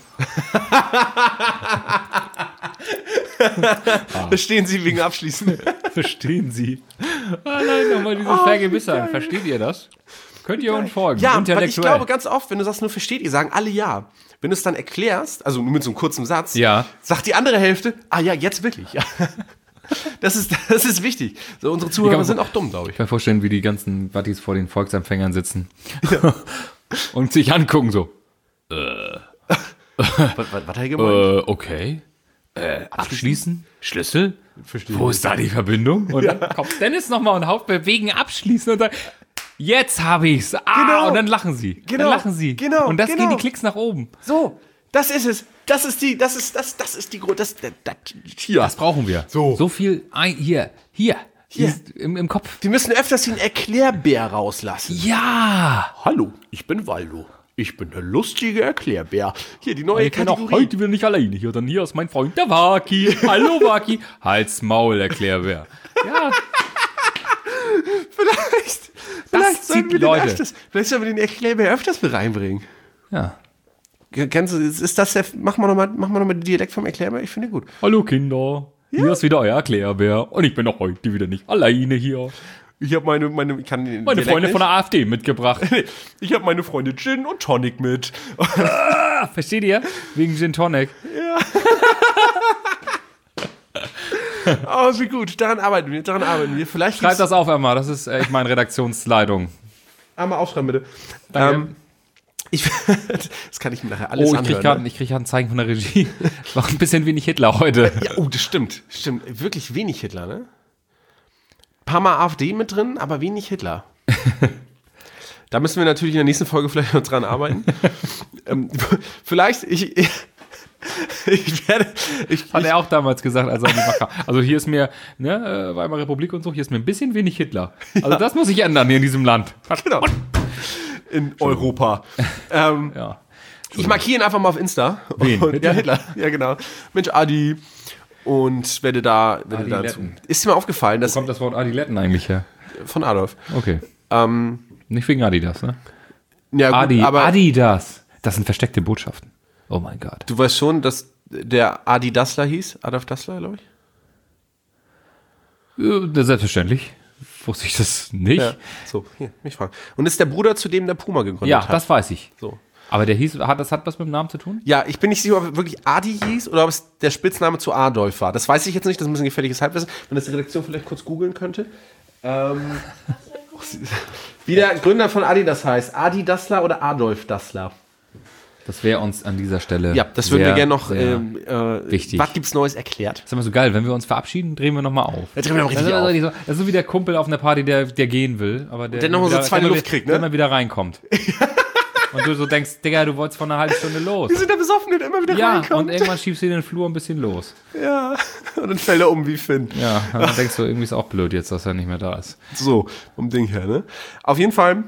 Verstehen Sie wegen Abschließen? Verstehen Sie? Allein nochmal dieses oh, Vergewissern. Versteht ihr das? Könnt ihr uns folgen? Ja, weil ich glaube ganz oft, wenn du sagst, nur versteht ihr, sagen alle ja. Wenn du es dann erklärst, also nur mit so einem kurzen Satz, ja. sagt die andere Hälfte, ah ja, jetzt wirklich. Ja. Das ist, das ist wichtig. So, unsere Zuhörer sind auch dumm, glaube ich. Ich kann mir vorstellen, wie die ganzen Wattis vor den Volksempfängern sitzen ja. und sich angucken so. Äh. was, was, was hat er gemeint? Äh, okay. Äh, abschließen? Schlüssel? Verstehe. Wo ist da die Verbindung? Und ja. dann kommt Dennis nochmal und haut bewegen, abschließen und dann, jetzt habe ich's. Ah, genau. Und dann lachen sie. Genau. Dann lachen sie. Genau. Und das genau. gehen die Klicks nach oben. So, das ist es. Das ist die, das ist, das, das ist die Grund, das, das, das, hier. Das brauchen wir. So. So viel, ein, hier, hier, hier, im, im Kopf. Wir müssen öfters den Erklärbär rauslassen. Ja. Hallo, ich bin Waldo. Ich bin der lustige Erklärbär. Hier, die neue Ich bin auch Kategorie. heute wieder nicht alleine hier. Dann hier ist mein Freund, der Waki. Hallo, Waki. Halt's Maul, Erklärbär. Ja. Vielleicht, Das vielleicht sollten zieht wir den Leute. öfters, vielleicht sollten wir den Erklärbär öfters mit reinbringen. Ja. Kennst du, ist das der, machen wir nochmal, machen wir noch mal den Dialekt vom Erklärbär? Ich finde den gut. Hallo, Kinder. Ja. Hier ist wieder euer Erklärbär. Und ich bin auch heute wieder nicht alleine hier. Ich habe meine, meine, ich kann den Meine Dialekt Freunde nicht. von der AfD mitgebracht. Ich habe meine Freunde Gin und Tonic mit. Ah, versteht ihr? Wegen Gin Tonic. Oh, wie gut. Daran arbeiten wir, daran arbeiten wir. Vielleicht Schreibt das auf einmal. Das ist, äh, ich meine, Redaktionsleitung. einmal aufschreiben, bitte. Danke. Ähm, ich, das kann ich mir nachher alles Oh, ich anhören. krieg gerade ne? krieg ein Zeichen von der Regie. Das war ein bisschen wenig Hitler heute. Ja, oh, das stimmt. Stimmt. Wirklich wenig Hitler, ne? Ein paar Mal AfD mit drin, aber wenig Hitler. Da müssen wir natürlich in der nächsten Folge vielleicht noch dran arbeiten. ähm, vielleicht, ich, ich, ich werde. Ich, Hat ich, er auch damals gesagt, als er an die Macht kam. Also hier ist mir, ne, Weimarer Republik und so, hier ist mir ein bisschen wenig Hitler. Also das muss sich ändern hier in diesem Land. genau. In Europa. ähm, Ja. ich markiere ihn einfach mal auf Insta. Wen? Und, ja, Hitler? Hitler. Ja, genau. Mensch, Adi. Und werde da. Werde da Adiletten. ist mir aufgefallen, Wo dass. kommt das Wort Adiletten eigentlich her? Von Adolf. Okay. Ähm, Nicht wegen Adidas, ne? ja, gut, Adi, aber Adidas. Das sind versteckte Botschaften. Oh mein Gott. du weißt schon, dass der Adi Dassler hieß. Adolf Dassler, glaube ich. Äh, Selbstverständlich. Wusste ich das nicht? Ja. So, hier, mich fragen. Und ist der Bruder, zu dem der Puma gegründet Ja, hat. das weiß ich. So. Aber der hieß, hat das hat was mit dem Namen zu tun? Ja, ich bin nicht sicher, ob er wirklich Adi hieß oder ob es der Spitzname zu Adolf war. Das weiß ich jetzt nicht, das ist ein bisschen gefährliches Halbwissen. Wenn das die Redaktion vielleicht kurz googeln könnte. Ähm, wie der Gründer von Adidas heißt. Adi Dassler oder Adolf Dassler? Das wäre uns an dieser Stelle. Ja, das würden sehr, wir gerne noch sehr ähm, äh, wichtig. Was gibt's Neues erklärt? Das ist immer so geil, wenn wir uns verabschieden, drehen wir nochmal auf. Jetzt drehen wir noch Das richtig ist, auf. also so, das ist so wie der Kumpel auf einer Party, der, der gehen will, aber der, Der noch mal so wieder- zweite der Luft wieder- kriegt, ne? Der immer wieder reinkommt. Und du so denkst, Digga, du wolltest vor einer halben Stunde los. Wir sind da besoffen und immer wieder Ja, reinkommt. und irgendwann schiebst du den Flur ein bisschen los. Ja, und dann fällt er um wie Finn. Ja, und dann denkst du, irgendwie ist auch blöd jetzt, dass er nicht mehr da ist. So, vom Ding her, ne? Auf jeden Fall,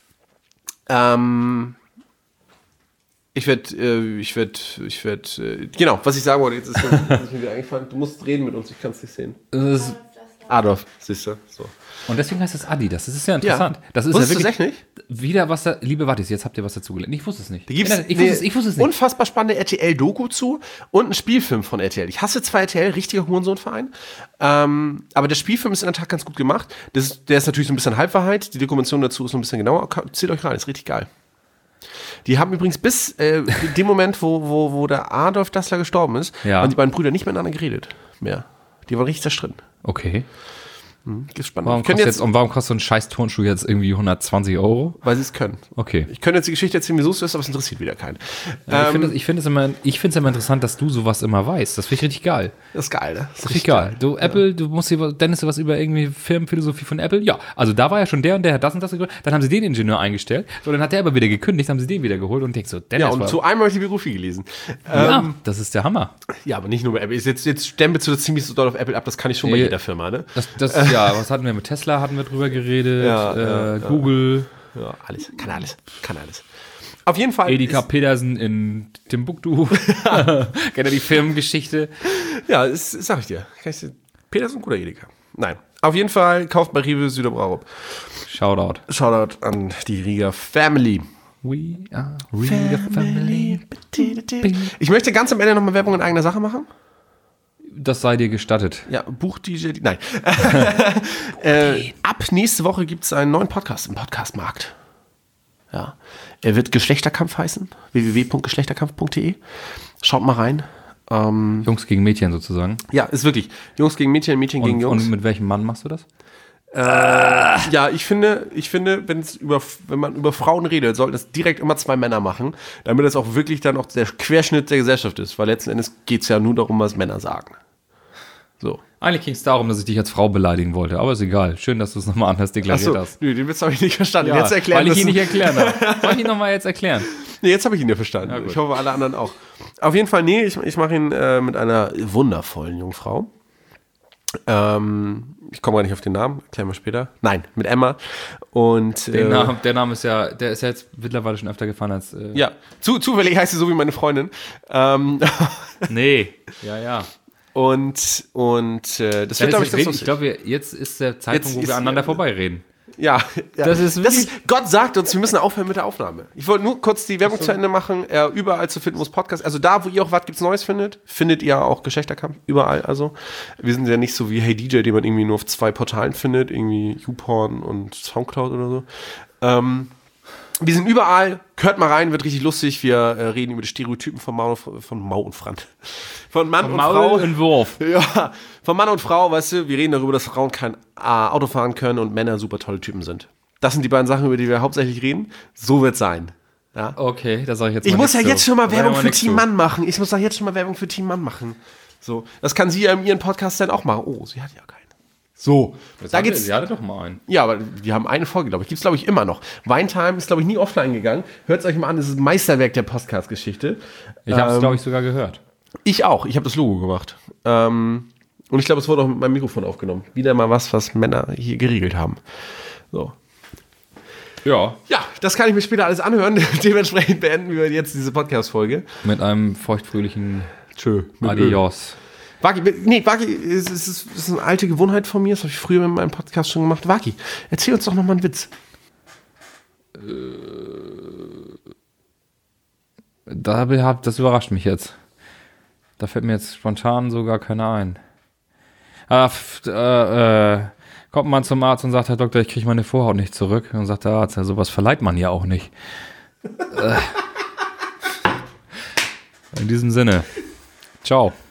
ähm, ich werde, äh, ich werde, ich werde, äh, genau, was ich sagen wollte, jetzt ist mir, ist mir wieder eingefallen, du musst reden mit uns, ich kann es nicht sehen. Das ist, Adolf, siehst du, so. und deswegen heißt es Adidas. Das ist ja interessant. Das ist Wusstest ja du wirklich es echt nicht? wieder was da, liebe Wattis, jetzt habt ihr was dazugelernt. Ich wusste es nicht. Da gibt's ich, wusste es, ich wusste es nicht. unfassbar spannende R T L-Doku zu und einen Spielfilm von R T L. Ich hasse zwar R T L, richtiger Hurensohnverein, ähm, aber der Spielfilm ist in der Tat ganz gut gemacht. Das ist, der ist natürlich so ein bisschen Halbwahrheit, die Dokumentation dazu ist so ein bisschen genauer. Zählt euch rein, ist richtig geil. Die haben übrigens bis äh, dem Moment, wo, wo, wo der Adolf Dassler gestorben ist, Ja. haben die beiden Brüder nicht miteinander geredet mehr. Die waren richtig zerstritten. Okay. Ist spannend. Warum Wir können kostet jetzt, jetzt, und warum kostet so ein scheiß Turnschuh jetzt irgendwie hundertzwanzig Euro? weil sie es können. Okay. Ich könnte jetzt die Geschichte erzählen, wieso es ist, aber es interessiert wieder keinen. Ja, ich Ähm, finde es ich finde es immer, ich finde es immer interessant, dass du sowas immer weißt. Das finde ich richtig geil. das ist geil, ne? Das ist Richtig geil. Du, Apple, du musst hier, Dennis, du was über irgendwie Firmenphilosophie von Apple? Ja. Also da war ja schon der und der hat das und das gegründet. Dann haben sie den Ingenieur eingestellt. So, dann hat der aber wieder gekündigt, haben sie den wieder geholt und denkst so, Dennis Ja, und war, zu einem habe ich die Biografie gelesen. ja, Ähm, das ist der Hammer. ja, aber nicht nur bei Apple. Jetzt, jetzt stempelst du das ziemlich so doll auf Apple ab, das kann ich schon bei Nee. jeder Firma, ne? Das, das, ja, was hatten wir mit Tesla, hatten wir drüber geredet, Ja, äh, ja, ja. Google, Ja, alles. Kann alles. Kann alles. Auf jeden Fall. Edeka ist, Petersen in Timbuktu. Kennt ihr die Firmengeschichte? ja, das, das sag ich dir. Kann ich dir. Peter ist ein guter Edeka. Nein. Auf jeden Fall kauft bei Rewe Süderbraurup. Shoutout. Shoutout an die Rieger Family. We are Rieger Family. Ich möchte ganz am Ende nochmal Werbung in eigener Sache machen. Das sei dir gestattet. Ja, Buch-D J. Nein. äh, ab nächste Woche gibt es einen neuen Podcast im Podcastmarkt. Ja. Er wird Geschlechterkampf heißen. w w w punkt geschlechterkampf punkt d e. Schaut mal rein. Ähm, Jungs gegen Mädchen sozusagen. ja, ist wirklich. Jungs gegen Mädchen, Mädchen gegen Und, Jungs. und mit welchem Mann machst du das? Ja, ich finde, ich finde, wenn's über, wenn man über Frauen redet, sollten es direkt immer zwei Männer machen, damit es auch wirklich dann auch der Querschnitt der Gesellschaft ist, weil letzten Endes geht es ja nur darum, was Männer sagen. So. Eigentlich ging es darum, dass ich dich als Frau beleidigen wollte, aber ist egal. Schön, dass du es nochmal anders deklariert Achso, hast. nö, den Witz habe ich nicht verstanden. Ja, jetzt erklären weil ich ihn müssen. nicht erklären darf. Soll ich ihn nochmal jetzt erklären? Nee, jetzt habe ich ihn ja verstanden. Ja, gut. Ich hoffe, alle anderen auch. Auf jeden Fall, nee, ich, ich mache ihn äh, mit einer wundervollen Jungfrau. Ähm, ich komme gar nicht auf den Namen, erklären wir später. Nein, mit Emma. Und Den äh, Namen, der Name ist ja, der ist ja jetzt mittlerweile schon öfter gefallen als. Äh, ja, zu, zufällig heißt sie so wie meine Freundin. Ähm, Nee. Ja, ja. und und äh, das wird, glaube ich, das, was- ich glaube, jetzt ist der Zeitpunkt, Jetzt wo ist- wir aneinander vorbeireden. Ja, ja. Das ist wirklich- Gott sagt uns, wir müssen aufhören mit der Aufnahme. Ich wollte nur kurz die Werbung zu Ende machen. Äh, überall zu finden, wo es Podcast. Also da, wo ihr auch was gibt's Neues findet, findet ihr auch Geschlechterkampf. Überall also. Wir sind ja nicht so wie Hey D J, den man irgendwie nur auf zwei Portalen findet. Irgendwie YouPorn und Soundcloud oder so. Ähm, wir sind überall. Hört mal rein, wird richtig lustig. Wir äh, reden über die Stereotypen von Mau, von Mau und Frank. Von Mann und Frau. und Wurf. Ja, von Mann und Frau, weißt du, wir reden darüber, dass Frauen kein äh, Auto fahren können und Männer super tolle Typen sind. Das sind die beiden Sachen, über die wir hauptsächlich reden. So wird es sein. Ja? Okay, das sage ich jetzt Ich mal muss ja nichts jetzt zu. schon mal Sag ich Werbung für nichts Team zu. Mann machen. Ich muss doch jetzt schon mal Werbung für Team Mann machen. So, das kann sie ja in ihren Podcast dann auch machen. Oh, sie hat ja keinen. So, Jetzt da hatte- geht's. Sie hatte doch mal einen. Ja, aber die haben eine Folge, glaube ich. Gibt es, glaube ich, immer noch. Winetime ist, glaube ich, nie offline gegangen. Hört es euch mal an, das ist ein Meisterwerk der Podcast-Geschichte. Ich habe es, Ähm, glaube ich, sogar gehört. Ich auch. Ich habe das Logo gemacht. Ähm, und ich glaube, es wurde auch mit meinem Mikrofon aufgenommen. Wieder mal was, was Männer hier geregelt haben. So. Ja. Ja, das kann ich mir später alles anhören. Dementsprechend beenden wir jetzt diese Podcast-Folge. Mit einem feuchtfröhlichen Tschö. Adios. Waki, nee, Waki, es ist, es ist eine alte Gewohnheit von mir. Das habe ich früher mit meinem Podcast schon gemacht. Waki, erzähl uns doch noch mal einen Witz. Da hab, hab, das überrascht mich jetzt. Da fällt mir jetzt spontan sogar keiner ein. Ah, f- äh, äh, kommt man zum Arzt und sagt, Herr Doktor, ich kriege meine Vorhaut nicht zurück. Und dann sagt der Arzt, ja, sowas verleiht man ja auch nicht. Äh. In diesem Sinne. Ciao.